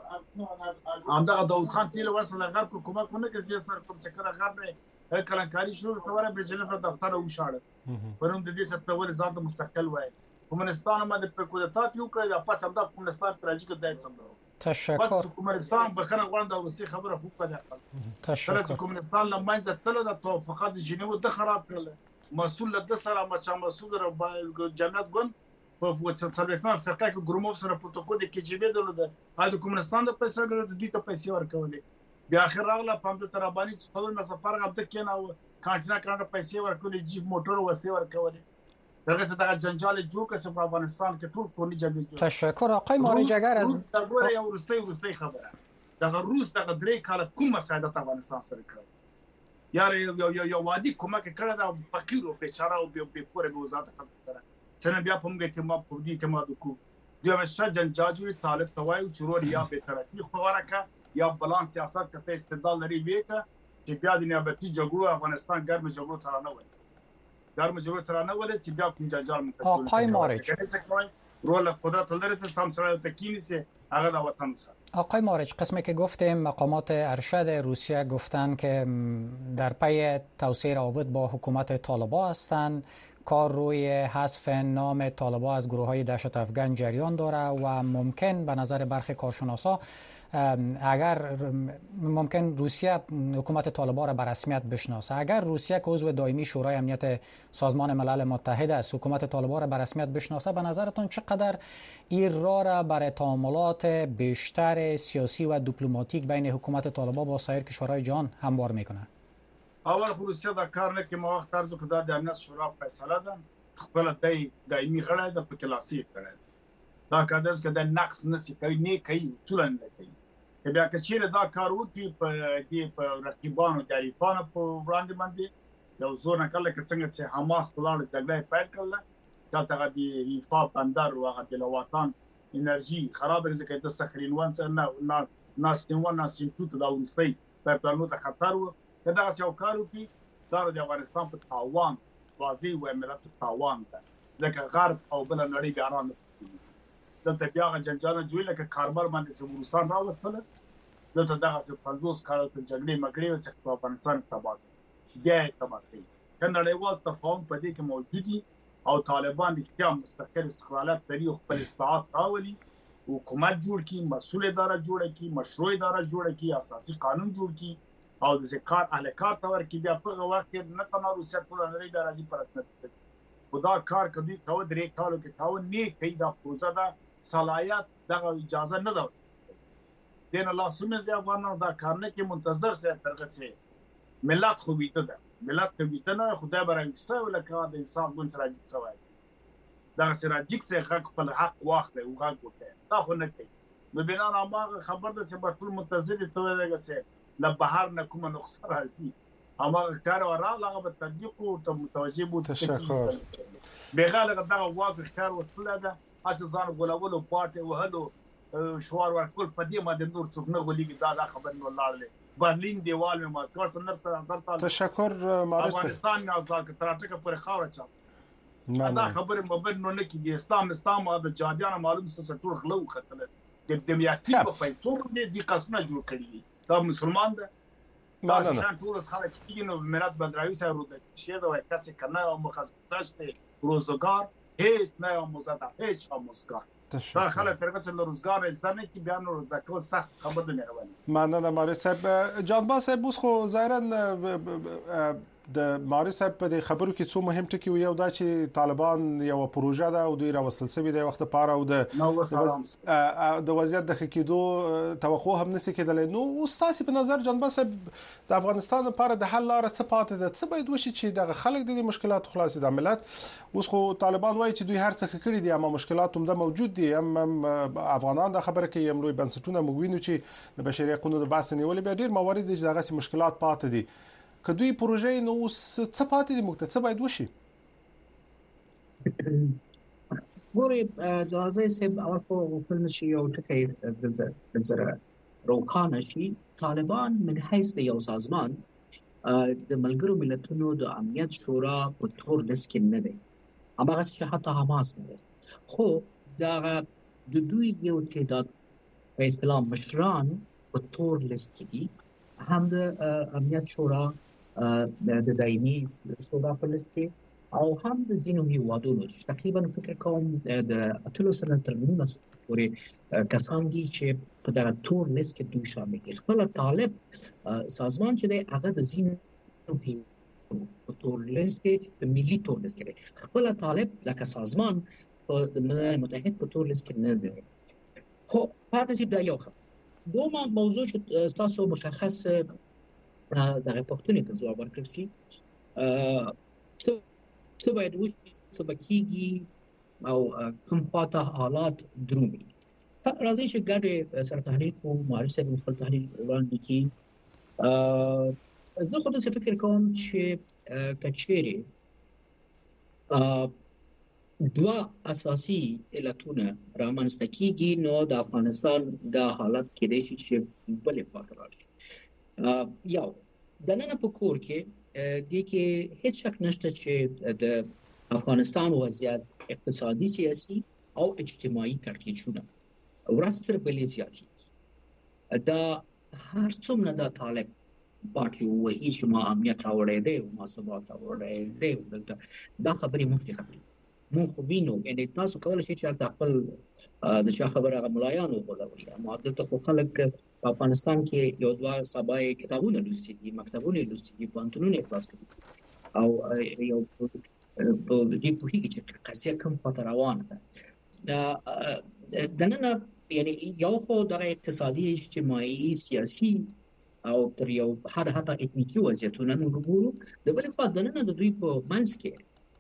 څوک همدا داود خان تل ورسره غرب حکومت نه کې سر کوم چکر غرب نه کلنکاری شروع کوله به جنف دفتر او شاړه پرون د دې سپتور ذات مستقل وای کومنستان باندې په کوډه یو کړی دا پس همدا کومنستان تراجیک دای څنګه تشکر. بس کومنستان بخنه غوړم دا روسي خبره خو کړه. تشکر. کومنستان لمن ځتل د توافقات جنیو د خراب کړل، مسؤل د سره مچا مسؤل د جنت ګون په وڅلېفان فرقه کې ګروموف سره پروتوکول د کېجبې درلوده، د کومنستان د پیسې ګرځي د دوی ته پیسې ورکولې. بیا اخر راغله پام د ترابانی څلور نه سفر غب د کېناو کانټینا کانټ پیسې ورکولې، جیپ موټر وسلې ورکولې. دغه څه دغه جنجال جوړ کړ په افغانستان کې ټول کونی جګړه جوړ. تشکر آقای مارج. اگر از دغه یو ورستۍ خبره دغه روس دغه 3 کال کوم مساعدت افغانستان سره کړ یار یو وادي کومه کې کړه دا فقیر او بیچاره او به پوره به وزارت سره څنګه بیا په موږ اعتماد په دې اعتماد وکړو دوی همیشه جنجاجوي طالب توای چورور یا به ترقی خوارکه یا بالانس سیاست ته استدلال لري ویکه چې بیا د نیابتي جګړو افغانستان ګرم جګړو ترانه وي چې بیا کوم جنجال متکول. آقای مارج رول قدرت لري ته سم سره تکینی سه هغه د وطن سره. آقای مارج، قسمی که گفتیم مقامات ارشد روسیه گفتن که در پی توسعه روابط با حکومت طالبان هستند، کار روی حذف نام طالبان از گروه‌های دهشت افغان جریان داره و ممکن به نظر برخی کارشناسا اگر ممکن روسیه حکومت طالبان را به رسمیت بشناسه، اگر روسیه که عضو دائمی شورای امنیت سازمان ملل متحد است حکومت طالبان را به رسمیت بشناسه، به نظرتون چقدر این راه را برای تعاملات بیشتر سیاسی و دیپلماتیک بین حکومت طالبان با سایر کشورهای جهان هموار میکنه؟ اول روسیه دا کار نه کې ما وخت ارزو کړه د امنیت شورا فیصله ده خپل دایمي غړی د پکلاسي کړه دا کاندز کې د نقص نسی کوي نه کوي ټولن نه کوي بیا که چیرې دا کار وکړي په رقیبانو جریفانو په وړاندې باندې یو زور نه کله څنګه چې حماس لاړ جګړه پیل کړل دا ته د ایفا بندر او د لوطن انرژي خراب ځکه د سخرینوان سره نه ناسټینوان ناسټینټوت دا ونستي په پلانو ته خطر و دا څه وکړو چې دا د افغانستان په تاوان واضح و ملت تاوان ده ځکه غرب او بل نړۍ بیان دلته بیا جنجال جوړ لکه کاربار باندې سمورستان راوستل دلته دغه 50 کال ته جګړې مګړې چې په افغانستان تباہ دي کنړیوال تفاهم په دې کې موجودي او طالبان د قیام مستقل استقلالات لري او خپل استعداد راولي حکومت جوړ کی مسؤل اداره جوړ کی مشروع اداره جوړ کی اساسي قانون جوړ کی او د ذکر اهلکار تور کې بیا په وخت کې نه تنه روسیه ټول نړۍ د راځي پرسنت خدا کار کوي ته درې کالو کې تاو نه کوي دا پروژه دا صلاحیت دغه اجازه نه ده دین الله سمه زی افغانانو دا کار نه کې منتظر سي ترغه سي ملت خو بیت ده ملت خو بیت نه خدای برنګ سو لکه د انصاف ګون سره جوړ دا سره جګ سي حق خپل حق واخله او حق وکړي دا خو نه کوي نو بنا ما خبر ده چې په ټول منتظر ته وایي سي لا بهر نه کومه نقصه راځي اما کار ورا لغه په تطبیق او متوجه بو تشکر بغاله دغه واقع کار وسله ده اته ځان غولول او پاتې وهلو شوار ورکول په دې باندې نور څوک نه غولېږي دا خبر نه لاړل برلین دیوال ما کار څنګه سره اثر تعال تشکر مارس افغانستان نه ځکه ترټکه پر خاوره چا دا خبره مبر نه کې د اسلام او د جادیانو معلوم څه ټول خلو خطر د دمیاتي په پیسو دې قسمه جوړ کړی دا مسلمان ده نه ټول خلک کینو ملت بدراوي سره ورته شي دا وایي تاسو کنه او مخصص ته روزګار هیڅ نه مزدا هیڅ امسکار دا خلک ترګه چې روزګار ځنه کې بیان روزګار سخت خبر نه روانه مننه مارس صاحب جانباز صاحب اوس خو ظاهرا د مارس صاحب په خبرو کې څو مهم ټکي یو دا چې طالبان یو پروژه ده او دوی راوستل سوي د وخت لپاره او د وضعیت د خکېدو توقع هم نشي کېدلی نو استاد په نظر جانباز صاحب د افغانستان لپاره د حل لار څه پاتې ده څه باید وشي چې د خلک د مشکلات خلاصي د ملت اوس خو طالبان وایي چې دوی هر څه کړی دي اما مشکلات هم د موجود دي افغانان د خبره کې هم لوی بنسټونه موږ وینو چې د بشري حقوقو د بحث نیولې به ډیر موارد دي چې دغه مشکلات پاتې دي که دوی پروژې نو څه پاتې دي موږ ته څه باید وشي ګوري جوازه صاحب اول خو خپل شي یو ټکی د زره روکانه شي طالبان من حیث د یو سازمان د ملګرو ملتونو د امنیت شورا په تور لیست کې نه دی هغه چې حتی حماس نه دی خو دا د دوی یو تعداد په اصطلاح مشران په تور لیست کې دي هم د امنیت شورا د دایمي شورا په لیست کې او هم د ځینو هیوادونو تقریبا فکر کوم د اتلو سره تر 19 پورې کسان دي چې په دغه تور لیست کې دوی شامل دي خپل طالب سازمان چې د هغه د ځینو په تور لیست کې د ملي تور لیست کې خپل طالب لکه سازمان په ملل متحد په تور لیست کې نه دی خو پاتې دا یو دوما موضوع چې تاسو مشخص دغه پښتوني ته ځواب ورکړئ څه باید وشي سبکیږي او کوم خواته حالات درومي. راځي چې ګډ سره تحلیل کوو، معرفي صاحب خپل تحلیل وړاندې کړي. زه خو داسې فکر کوم چې که چیرې دوه اساسي علتونه رامنځته کېږي، نو د افغانستان دا حالت کېدای شي چې بلې خواته راشي. یو دننه په کور کې دې کې هیڅ شک نشته چې د افغانستان وضعیت اقتصادي، سیاسي او اجتماعي کړکېچونه ورځ تر بلې زیاتېږي. دا هر څومره دا طالب پارټي وایي چې ما امنیت راوړی دی او ما ثبات راوړی دی، دا خبرې مفتې خبرې مونږ خو وینو. یعنې تاسو کولی شئ چې هلته خپل د چا خبره هغه ملایان وغولوئ، اما دلته خو خلک په افغانستان کې یو دوه سبا یې کتابونه لوستي دي، مکتبونه یې لوستي دي، پوهنتونونه یې خلاص کړي او یو په دې پوهېږي چې قضیه کوم خواته روانه ده. دننه یعنې یو خو دغه اقتصادي، اجتماعي، سیاسي او تر یو حد حتی اتنیکي وضعیتونه موږ ګورو. د بلې خوا دننه د دوی په منځ کې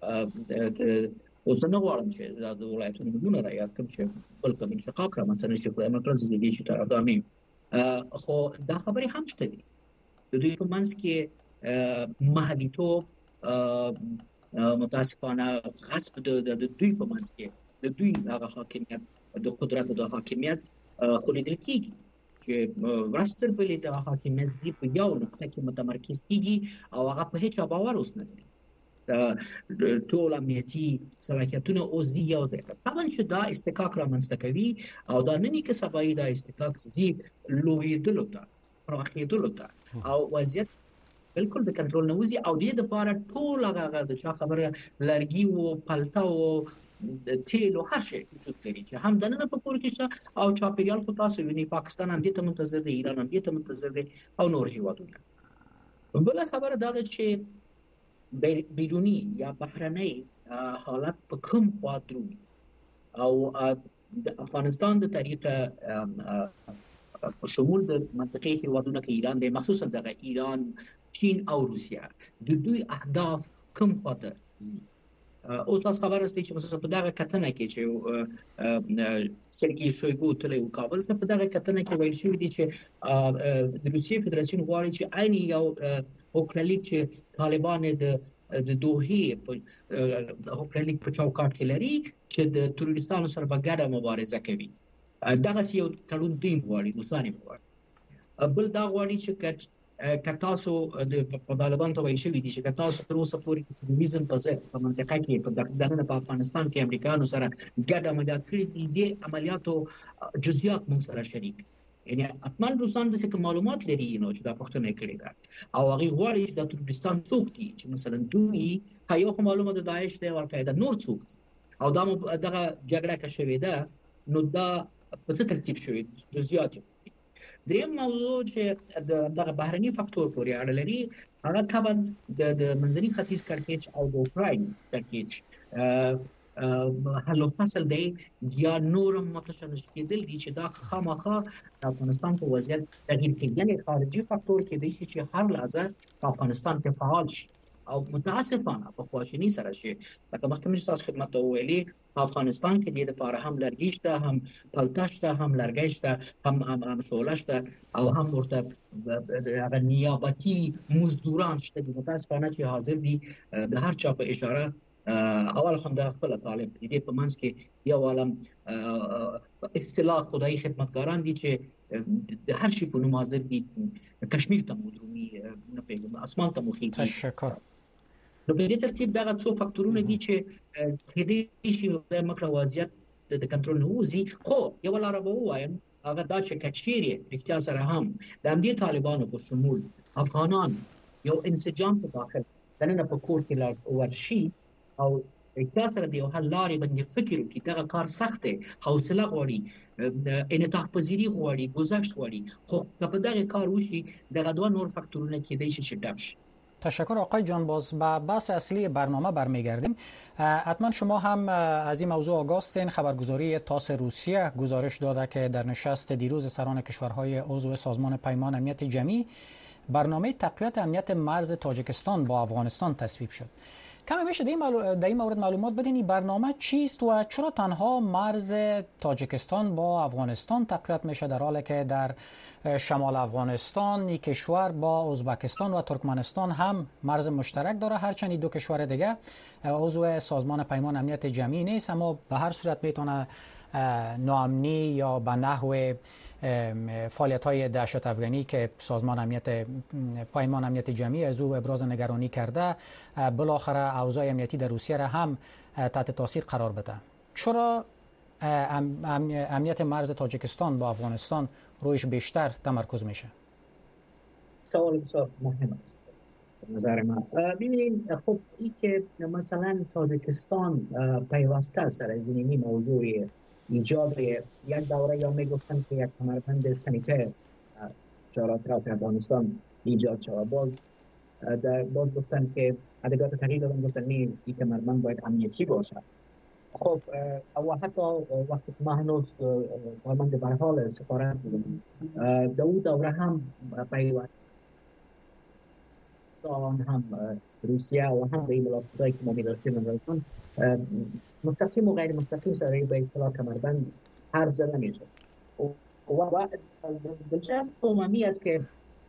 اوس نه غواړم چې دا د ولایتونو نومونه رایاد کړم چې بل کوم انشقاق رامنځته نه شي، خدای مکړه زه د دې چې طرفدار نه یم، خو دا خبرې هم شته دي. د دوی په منځ کې محدودیتوب، متاسفانه غصب د دوی په منځ کې د دوی هغه حاکمیت، د قدرت د حاکمیت خو لیدل کېږي چې ورځ تر بلې د حاکمیت ځي په یو نقطه کې متمرکز کېږي او هغه په هېچا باور اوس نه لري. ټول امنیتي صلاحیتونه اوس ځي یو ځای ته. طبعا چې دا استحقاق رامنځته کوي او دا نه که سبا دا استحقاق ځي لویېدلو ته، پراخېدلو ته او وضعیت بالکل د کنټرول نه وځي او دې دپاره ټول هغه د چا خبره لرګي و، پلته و، تیل و، هر شی وجود لري چې هم دننه په کور کې شته او چاپېریال خو تاسو وینئ پاکستان هم دې ته منتظر دی، ایران هم دې ته منتظر دی او نور هېوادونه. بله خبره دا ده چې بیروني یا بهرنی حالت په کوم خوا درومي او د افغانستان د تاریخ په شمول د منطقې هېوادونه کې ایران دی، مخصوصا دغه ایران، چین او روسیه، د دوی اهداف کوم خواته ځي. اوس تاسو خبر استئ چې مثلا په دغه کتنه کې چې سرګي شویګو تللی و کابل ته، په دغه کتنه کې ویل شوي دي چې د روسیې فدراسیون غواړي چې عین یو هوکړلیک چې طالبان د دوحې هوکړلیک په چوکاټ کې لري چې د تروریستانو سره به ګډه مبارزه کوي، دغسې یو تړون دوی غواړي، روسان یې غواړي. بل دا غواړي چې که تاسو په طالبانو ته ویل شوي دي چې که تاسو تر اوسه پورې د تروریزم په ضد په منطقه کې په دننه په افغانستان کې امریکایانو سره ګډ عملیات کړي دي، دې عملیاتو جزئیات موږ سره شریک، یعنې حتما روسان داسې که معلومات لري نو چې دا پوښتنه یې کړې ده او هغوی غواړي چې دا تروریستان څوک دي، چې مثلا دوی یو خو معلومه د داعش دی او القاعده، نور څوک دي او دا دغه جګړه که شوې ده نو دا په څه ترتیب شوې، جزئیات. دریم موضوع چې دغه بهرني فاکتور پورې اړه لري، هغه طبعا د منځني ختیځ کړکېچ او د اوکراین کړکېچ حل و فصل دی یا نورم متشنج کېدل دي چې دا خامخا د افغانستان په وضعیت تغییر کوي. یعنې خارجي فاکتور کېدای شي چې هر لحظه په افغانستان کې فعال شي او متاسفانه په خواشیني سره شي. لکه مخکې مې ستاسو خدمت ته وویلې، په افغانستان کې دې دپاره هم لرګي شته، هم پلته شته، هم لرګی شته، هم شعله شته او هم ورته هغه نیابتي مزدوران شته دي متاسفانه چې حاضر دي د هر چا په اشاره. اول همدا خپله طالب دې په منځ کې یو عالم اصطلاح خدایي خدمتګاران دي چې د هر شي په نوم حاضر دي، کشمیر ته مو درومي، نه پوهېږم اسمان ته مو خېږي. تشکر. نو په دې ترتیب دغه څو فاکتورونه دي چې کېدای شي خدای مکړه وضعیت د کنټرول نه وځي. خو یوه لاره به ووایم، هغه دا چې که چیرې رښتیا سره هم د همدې طالبانو په شمول افغانان یو انسجام په داخل دننه په کور کې ورشي او رښتیا سره د یو حل لارې باندې فکر وکړي، دغه کار سخت دی، حوصله غواړي، انعطاف پذیري غواړي، گذشت غواړي، خو که په دغه کار وشي دغه دوه نور فاکتورونه کېدای شي چې ډب شي. تشکر آقای جان. باز به بحث اصلی برنامه برمیگردیم. حتما شما هم از این موضوع آگاهستین. خبرگزاری تاس روسیه گزارش داده که در نشست دیروز سران کشورهای عضو سازمان پیمان امنیت جمعی برنامه تقویت امنیت مرز تاجیکستان با افغانستان تصویب شد. کمی میشه در این مورد معلومات بدین این برنامه چیست و چرا تنها مرز تاجیکستان با افغانستان تقویت میشه در حالی که در شمال افغانستان این کشور با ازبکستان و ترکمنستان هم مرز مشترک داره، هرچند این دو کشور دیگه عضو سازمان پیمان امنیت جمعی نیست، اما به هر صورت میتونه ناامنی یا به نحو فعالیت‌های دهشت افغانی که سازمان پیمان امنیت جمعی از او ابراز نگرانی کرده بالاخره اوضاع امنیتی در روسیه را هم تحت تاثیر قرار بده. چرا امنیت مرز تاجیکستان با افغانستان رویش بیشتر تمرکز میشه؟ سوال بسیار مهم است نظر من. ببینید خب این که مثلا تاجیکستان پیوسته سر این موضوع ایجاد یک دوره یا میگفتن که یک کمربند سانیتر اطراف افغانستان ایجاد شود، باز گفتن که ادبیات تغییر دادن، گفتن نه این کمربند باید امنیتی باشد. خب و حتی وقتی که ما هنوز کارمند به حال سفارت بودیم در اون دوره هم پیوسته هم روسیه و هم به این ملاقات‌هایی که ما می‌داشتیم مستقیم و غیر مستقیم سر به اصطلاح کمربند حرف زده میشه. و دلچسب عمومی است که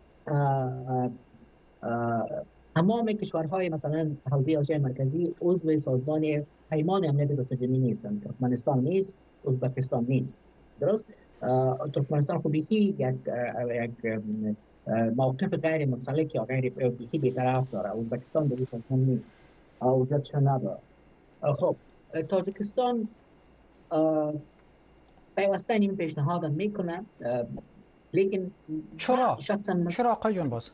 تمام کشورهای مثلا حوزه آسیای مرکزی عضو سازمان پیمان امنیت جمعی نیستند. ترکمنستان نیست، ازبکستان نیست. درست؟ ترکمنستان خب بیخی یک موقف غیر منسلک یا غیر بیخی بی‌طرف داره. ازبکستان به سازمان نیست، اوجتش نداره. خب تاجیکستان پیوسته این پیشنهاد میکنه، لیکن چرا آقای جان باز؟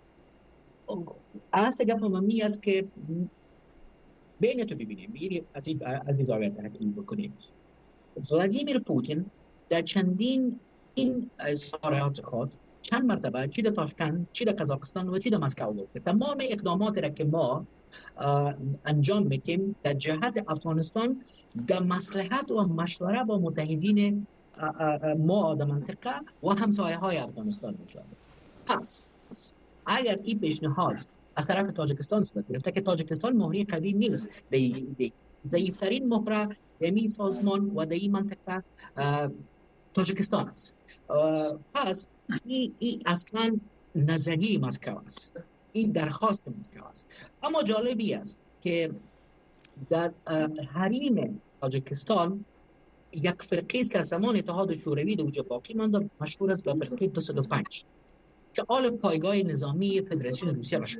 اصل گپ عمومی است که بین تو ببینیم از این زاویه تحلیل بکنیم. ولادیمیر پوتین در چندین این سفارات خود چند مرتبه چی در تاشکند، چی در قزاقستان و چی در مسکو گفته. تمام اقداماتی را که ما انجام میتیم در جهت افغانستان در مصلحت و مشوره با متحدین ما در منطقه و همسایه های افغانستان میشه. پس اگر این پیشنهاد از طرف تاجیکستان صورت گرفته که تاجیکستان مهره قوی نیست، ضعیفترین مهره در این سازمان و در این منطقه تاجیکستان است. پس این اصلا نظریه مسکو است، این درخواست مسکو است. اما جالبی است که در حریم تاجیکستان یک فرقه است که از زمان اتحاد شوروی در اوج باقی مانده، مشهور است به فرقه 205 که آل پایگاه نظامی فدراسیون روسیه باشه.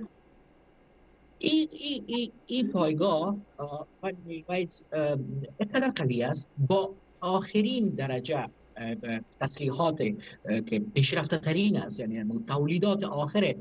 این پایگاه اقدر قوی است، با آخرین درجه تسلیحات که پیشرفته ترین است، یعنی تولیدات آخر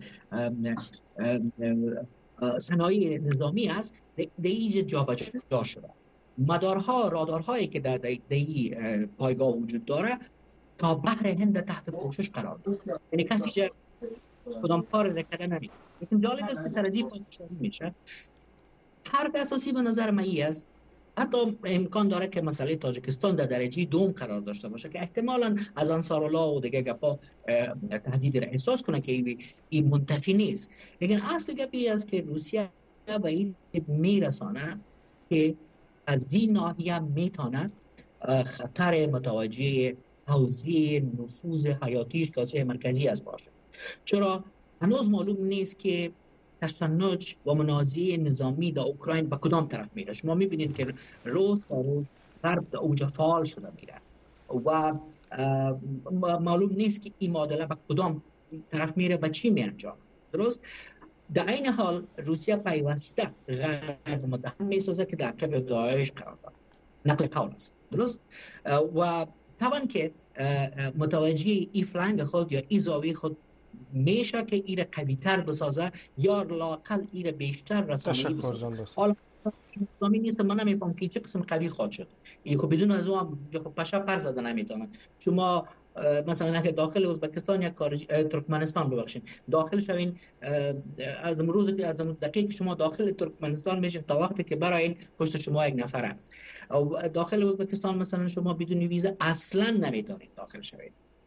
صنایع نظامی است، در اینجا جابجا شده. مدارها، رادارهایی که در این پایگاه وجود داره تا بحر هند تحت پوشش قرار داره، یعنی کسی جا کدام کار رکده نمید. لیکن جالب است که سر از این پاسخگویی میشه. حرف اساسی به نظر من است، حتی امکان داره که مسئله تاجیکستان در درجه دوم قرار داشته باشه که احتمالاً از انصارالله و دیگه گپا تهدید را احساس کنه که این منتفی نیست. لیکن اصل گپی است که روسیه به این میرسانه که از این ناحیه میتونه خطر متوجه حوزه نفوذ حیاتیش که آسیای مرکزی است باشه. چرا هنوز معلوم نیست که تشنج و منازعه نظامی در اوکراین به کدام طرف میره. شما میبینید که روز تا روز غرب در اوج فعال شده میره و معلوم نیست که این معادله به کدام طرف میره و چی میانجام. درست؟ در این حال روسیه پیوسته غرب متهم میسازه که در عقب داعش قرار داره. نقل قول است. درست؟ و طبعا که متوجه ای فلنگ خود یا ای زاویه خود میشه که ایره قوی تر بسازه یا لاقل ایره بیشتر رسانه‌ای بسازه. حالا نظامی نیست، من نمیفهم که چه قسم قوی خواهد شد. این خب بدون از اون پشه پر زده نمیتونه. شما مثلا اگه داخل ازبکستان یا ترکمنستان ببخشید داخل شوین، از امروز از دقیقه شما داخل ترکمنستان میشه تا وقتی که برای این پشت شما یک نفر است. او داخل ازبکستان مثلا شما بدون ویزا اصلا نمیتونید داخل شوید.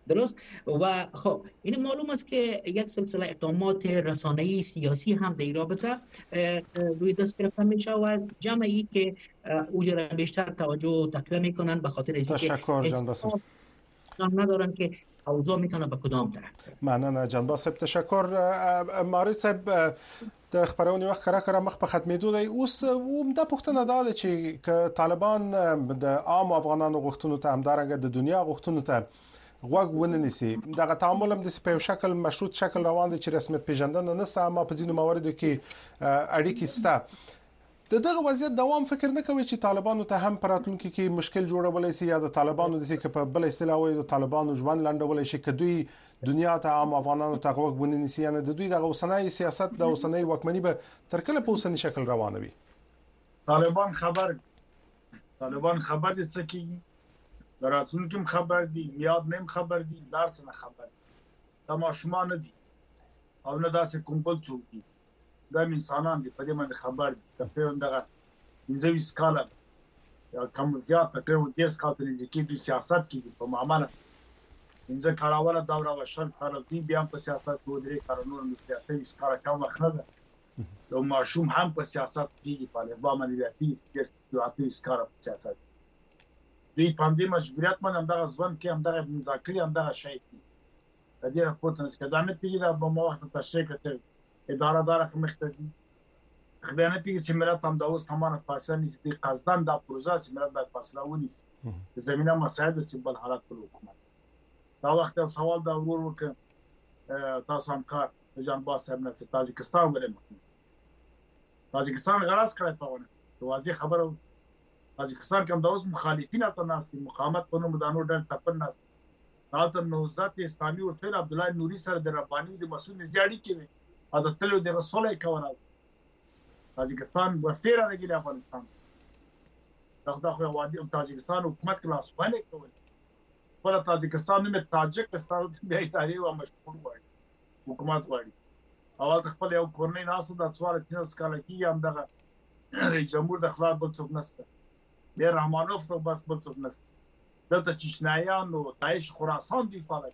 درست. و خب این معلوم است که یک سلسله اقدامات رسانه‌ای سیاسی هم در این رابطه روی دست گرفته می شود. جمعی که اوج را بیشتر توجه و تقویه می کنند به خاطر اینکه احساس ندارن که اوضاع میتونه به کدام طرف. ممنون جان باسب، تشکر. ماري صاحب د خبرونې وخت کرا مخ په ختمېدو دی. اوس د پښتنه دا چې طالبان د عام افغانانو غوښتنو ته همدارنګه د دنیا غوښتنو ته غوږ ونیسي، دغه تعامل هم د په شکل مشروط شکل روان دي چې رسمیت پیژندنه نشته، اما په ځینو مواردو کې اړیکې شته. دغه وضعیت دوام فکر نه کوي چې طالبانو ته هم پراتونکو کې مشکل جوړولای شي، یا د طالبانو د څخه په بل اصطلاح وي د طالبانو ژوند لنډولای شي کدوې دنیا ته عام افغانانو ته غوږ ونیسي، یعنی د دوی د اوسنۍ سیاست د اوسنۍ واکمنۍ به تر کله په اوسنۍ شکل روانه وي. طالبان خبر دي څه کیږي، راتلونکي خبر دي، میاد نیم خبر دي، درس نه خبر دي، تماشومان دي او نه داسې کوم بل څوک دي. دا انسانان دي په دې باندې خبر دي. تقریبا دغه 15 کال یا کم زیات تقریبا 10 کال تر دې کې د سیاست کې په معاملې 15 کاله دوره وشل کار دي، بیا په سیاست کې درې کارونو نه 30 کال کم وخت نه ده. یو ماشوم هم په سیاست کې په لبا باندې د 30 کال په سیاست دی په دې مجبوریت باندې همدغه ځوان کې همدغه مذاکره همدغه شی دی. د دې راپورته چې دا نه پیږي دا په موخه تشریح کړي اداره دار مختزي خدانه پیږي چې ملت هم دا اوس همانه فاصله نيسي قصدن دا پروژه چې ملت د فاصله ونیسي زمينه مساعد د سیبل حالات په حکومت. دا وخت یو سوال دا ورور وکړ تاسو هم کار جان باسب نه تاجکستان ولې تاجکستان غراس کړی په ونه واضح خبره. تاجکستان کې هم د اوس مخالفین ته ناسي مقاومت په نوم دانو ډېر تپن ناس حالت نوزات اسلامي او فعل عبد الله نوري سره د رباني د مسعود زیاړي کې او د تلو د رسول کوي. تاجکستان وسیره لګي د افغانستان دغه خو وادي تاجکستان حکومت کلاس باندې کوي. ولې تاجکستان نه تاجکستان د ایتاری او مشهور وایي حکومت وایي اول خپل یو کورنۍ ناس د 4 کال کې هم دغه جمهور د خلاف بل څوک نشته. بیا رحمانوف ته بس بل څوک نشته. دلته چشنایان او داعش خراسان دی فعال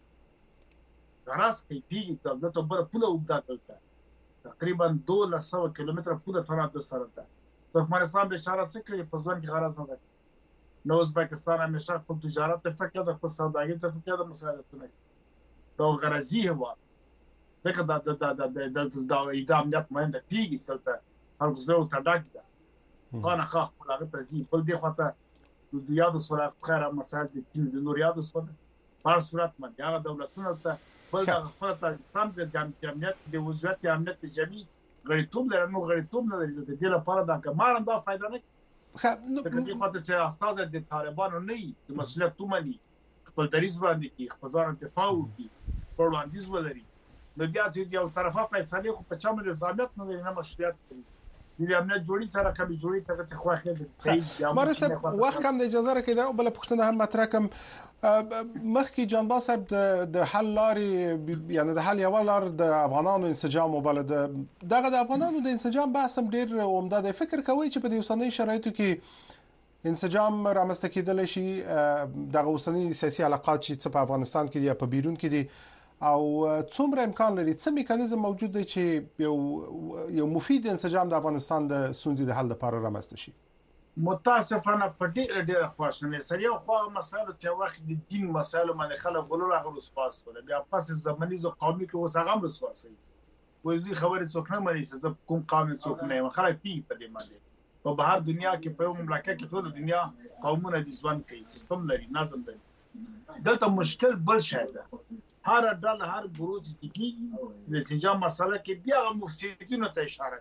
غراس کې پیږي دلته بل پوله وګداتل تقریبا 200 کیلومتر پوله تر د سره ده. ترکمنستان به اشاره څکړي په ځوان کې غراس نه ده. نو ازبکستان همیشه په تجارت ته فکر ده، په سوداګرۍ ته فکر ده، مساعدتونه دا غرضی هوا دغه د امنیت مهمه پیږي څلته هر څو ته ډاک ده خانه خاص هغه ته زی بل دی خاطر د یاد سره خیره مسائل د نور یاد سره په صورت باندې هغه دولتونه ته بل د خپل تام د امنیت د وزارت امنیت جمعي غړیتوب لرنو غړیتوب نه لري. د دې لپاره دا کمال دا فائدہ نه کوي چې استاد د طالبانو نه د مسؤلیت تومني خپل دریز باندې کې خپل دفاع وکړي په وړاندیز ولري. نو بیا چې یو طرفه فیصله خو په چا باندې ضابط نه لري نه مشروعیت لري. د امنیت جوړی سره کوي جوړی ته څه خواخې دی مرسته وخت کم د اجازه راکې دا بل پښتنه هم مطرح کم مخکې جانبا صاحب د حل لارې یعنی د حل یو لار د افغانانو انسجام وبله دغه د افغانانو د انسجام بحث هم ډیر عمده دی. فکر کوي چې په دې اوسنۍ شرایطو کې انسجام رامنځته کېدل شي دغه اوسنۍ سیاسي علاقات چې په افغانستان کې یا په بیرون کې دي او څومره امکان لري څه میکانیزم موجود دی چې یو مفید انسجام د افغانستان د سونځي د حل لپاره رامنځته شي؟ متاسفانه په ډیره خواشنه سره یو خو مسایل چې وخت د دین مسایل باندې خلک غلول هغه وسپاسول بیا پس زماني زو قومي کې وسغم وسواسي وې خبره څوک نه مری چې کوم قوم څوک نه خلک پی په دې باندې په بهر دنیا کې په مملکت کې ټول دنیا قومونه د ځوان کوي سیستم لري نظم لري. دلته مشکل بل شای ده هر ډول هر بروج کې د انسجام مسله کې بیا مفسدینو ته اشاره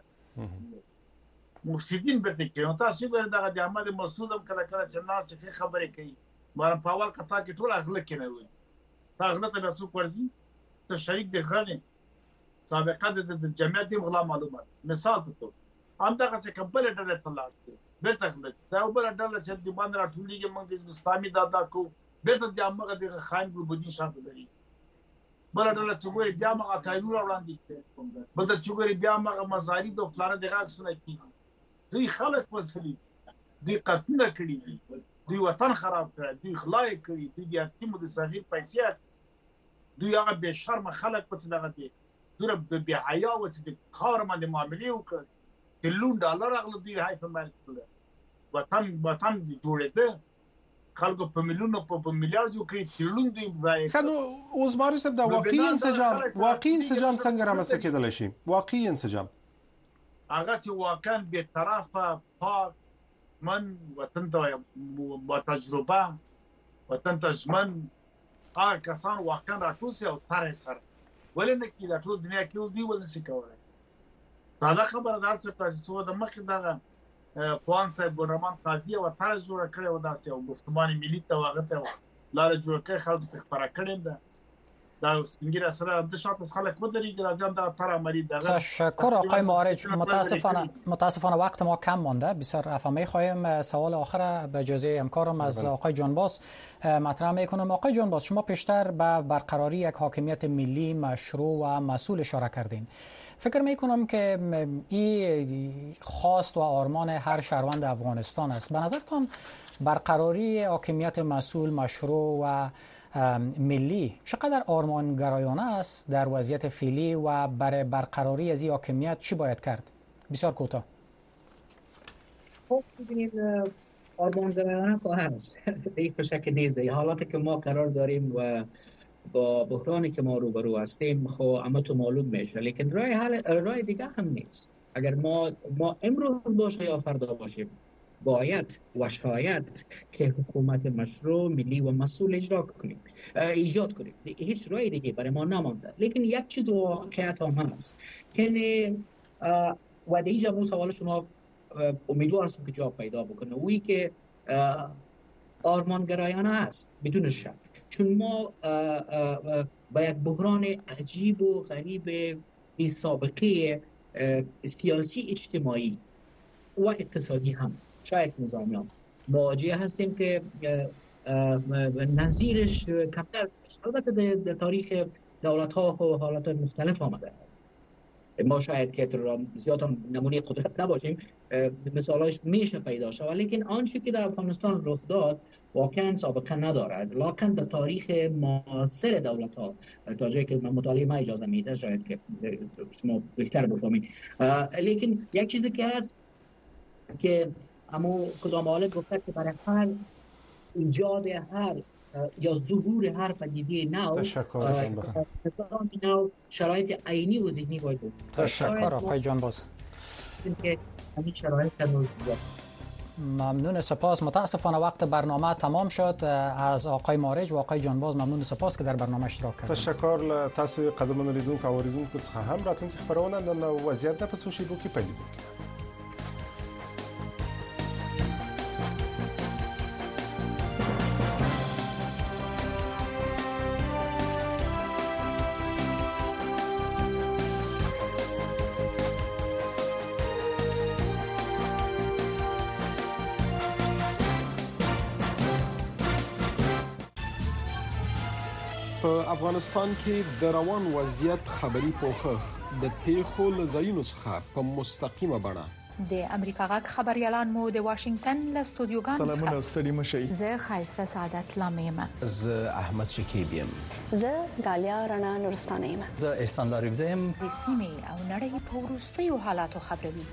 مفسدین به کې نو تاسو به دغه د احمد مسعود هم کله کله چې ناس ښه خبرې کوي مار په اول قطعه کې ټول اغله کې نه وي تا اغله ته څو ورزي ته شریک دی غني سابقه د جمعیت دی غلا معلومات مثال ته هم دغه څه قبل ډله طلاق به تخلص دا بل ډله چې د باندې راټولېږي موږ اسلامي دادا کو به ته د امغه د خاين ګلبدین شاته لري بل ډله چې ګوري بیا مغه قانون وړاندې بل د چګوري بیا مغه مزاري د فلانه دغه څونه کی دوی خلک وسلي دوی قتل کړي دوی وطن خراب کړي دوی خلای کړي دوی د یتیم د صغیر پیسې دوی هغه به شرم خلک په دغه دي دوی به حیا او چې کار باندې معاملې وکړي تلون ډالر اغله دوی هاي په مال کړه وطن جوړېده خلکو په میلیونو په میلیارډ جوړ کړی تلون دوی وای کنو اوس ماري صاحب دا واقعي انسجام څنګه رامنځته کېدل شي واقعي انسجام هغه چې واقعا به طرفه پاک من وطن ته با تجربه وطن ته ژمن هغه کسان واقعا راټول سي او تر سر ولنه کې راټول دنیا کې دی ولنه سي کولای دا خبردار څه چې د مخ دغه پوان صاحب ګورمان قاضي او تر جوړ کړي و داسې او گفتمان ملي ته واغته لار جوړ کړي خلک په خبره کړي دا سپینګره سره د شاته خلک مدري راځم دا تر عملی دغه تشکر آقای معارج متاسفانه وقت ما کم مانده بسیار عفو می‌خوایم سوال آخر به اجازه همکارم از آقای جانباز مطرح می‌کنم آقای جانباز شما پیشتر به برقراری یک حاکمیت ملی مشروع و مسئول اشاره کردین فکر می‌کنم که این خواست و آرمان هر شهروند افغانستان است به نظرتان برقراری حاکمیت مسئول مشروع و ملی چقدر آرمانگرایانه است در وضعیت فعلی و برای برقراری از این حاکمیت چی باید کرد؟ بسیار کوتاه. خب ببینید آرمانگرایانه هست. یک شک نیست. در حالاتی که ما قرار داریم و با بحرانی که ما روبرو هستیم خب اما تو معلوم میشه لیکن راه دیگه هم نیست. اگر ما امروز باشه یا فردا باشیم باید و شاید که حکومت مشروع ملی و مسئول ایجاد کنیم هیچ راه دیگه برای ما نمانده لیکن یک چیز واقعیت هم هست که و دیگه جواب سوال شما امیدوار هستم که جواب پیدا بکنه وی که آرمانگرایانه است بدون شک چون ما با یک بحران عجیب و غریب بی سابقه سیاسی اجتماعی و اقتصادی هم شاید نظامیان مواجه هستیم که نظیرش کمتر البته در تاریخ دولت ها و حالات مختلف آمده ما شاید که زیاد نمونه قدرت نباشیم مثالش میشه پیدا شد لیکن آنچه که در افغانستان رخ داد واقعا سابقه ندارد لکن در تاریخ معاصر دولت ها تا جایی که مطالعه ما اجازه میده شاید که شما بهتر بفهمید لیکن یک چیزی که هست که اما کدام عالم گفته که برای هر ایجاد هر یا ظهور هر پدیده نو شرایط عینی و ذهنی باید بود. تشکر آقای جانباز. ممنون سپاس متاسفانه وقت برنامه تمام شد از آقای مارج و آقای جانباز ممنون سپاس که در برنامه اشتراک کردید. تشکر تاسو قدمونه لیدونکو او اوریدونکو څخه هم راتلونکي خبرونه د وضعیت په څو شیبو کې پیلېږي. په افغانستان کې د روان وضعیت خبري پوښښ د پیښو له ځایونو څخه په مستقیمه بڼه د امریکا غږ خبريالان مو د واشنگټن له استودیوګانو سلامونه ستړي مشي زه خایسته سعادت لامیم زه احمد شکیب یم زه غالیا رڼا نورستانه یم زه احسان لاریبزه یم د سیمې او نړۍ په وروستیو حالاتو خبروي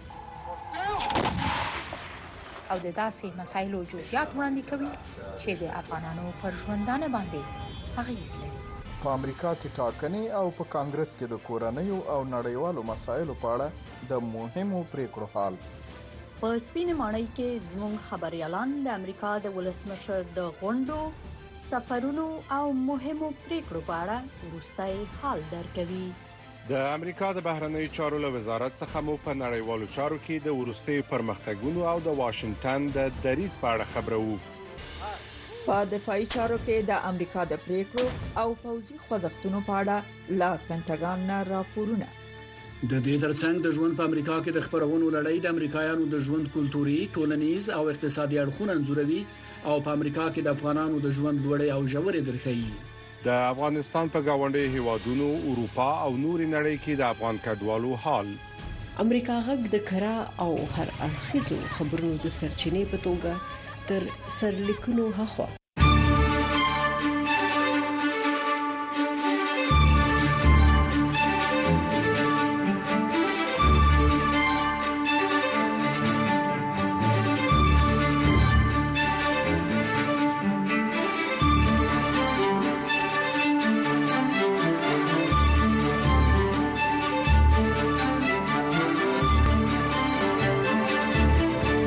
او د داسې مسایلو جزئیات وړاندې کوي چې د افغانانو پر ژوندانه باندې اغیز لري په امریکا کې ټاکنې او په کانګرس کې د کورنیو او نړیوالو مسایلو په اړه د مهمو پریکړو حال په سپینې ماڼۍ کې زموږ خبريالان د امریکا د ولسمشر د غونډو سفرونو او مهمو پریکړو په اړه وروستي حال درکوي د امریکا د بهرنیو چارو له وزارت څخه مو په نړیوالو چارو کې د وروستي پرمختګونو او د واشنگټن د دریځ په اړه خبرو په دفاعي چارو کې د امریکا د پریکړو او پوځي خوځښتونو په اړه لا پینټاګان نه راپورونه د دې ترڅنګ د ژوند په امریکا کې د خبرونو لړۍ د امریکایانو د ژوند کلتوري، ټولنیز او اقتصادي اړخونه انځوروي او په امریکا کې د افغانانو د ژوند لوړې او ژورې درخې د افغانستان په گاونډي هیوادونو اروپا او نوري نړۍ کې د افغان کډوالو حال امریکا غږ د کرا او هر اړخیزو خبرونو د سرچینې په توګه تر سرلیکونو هخوا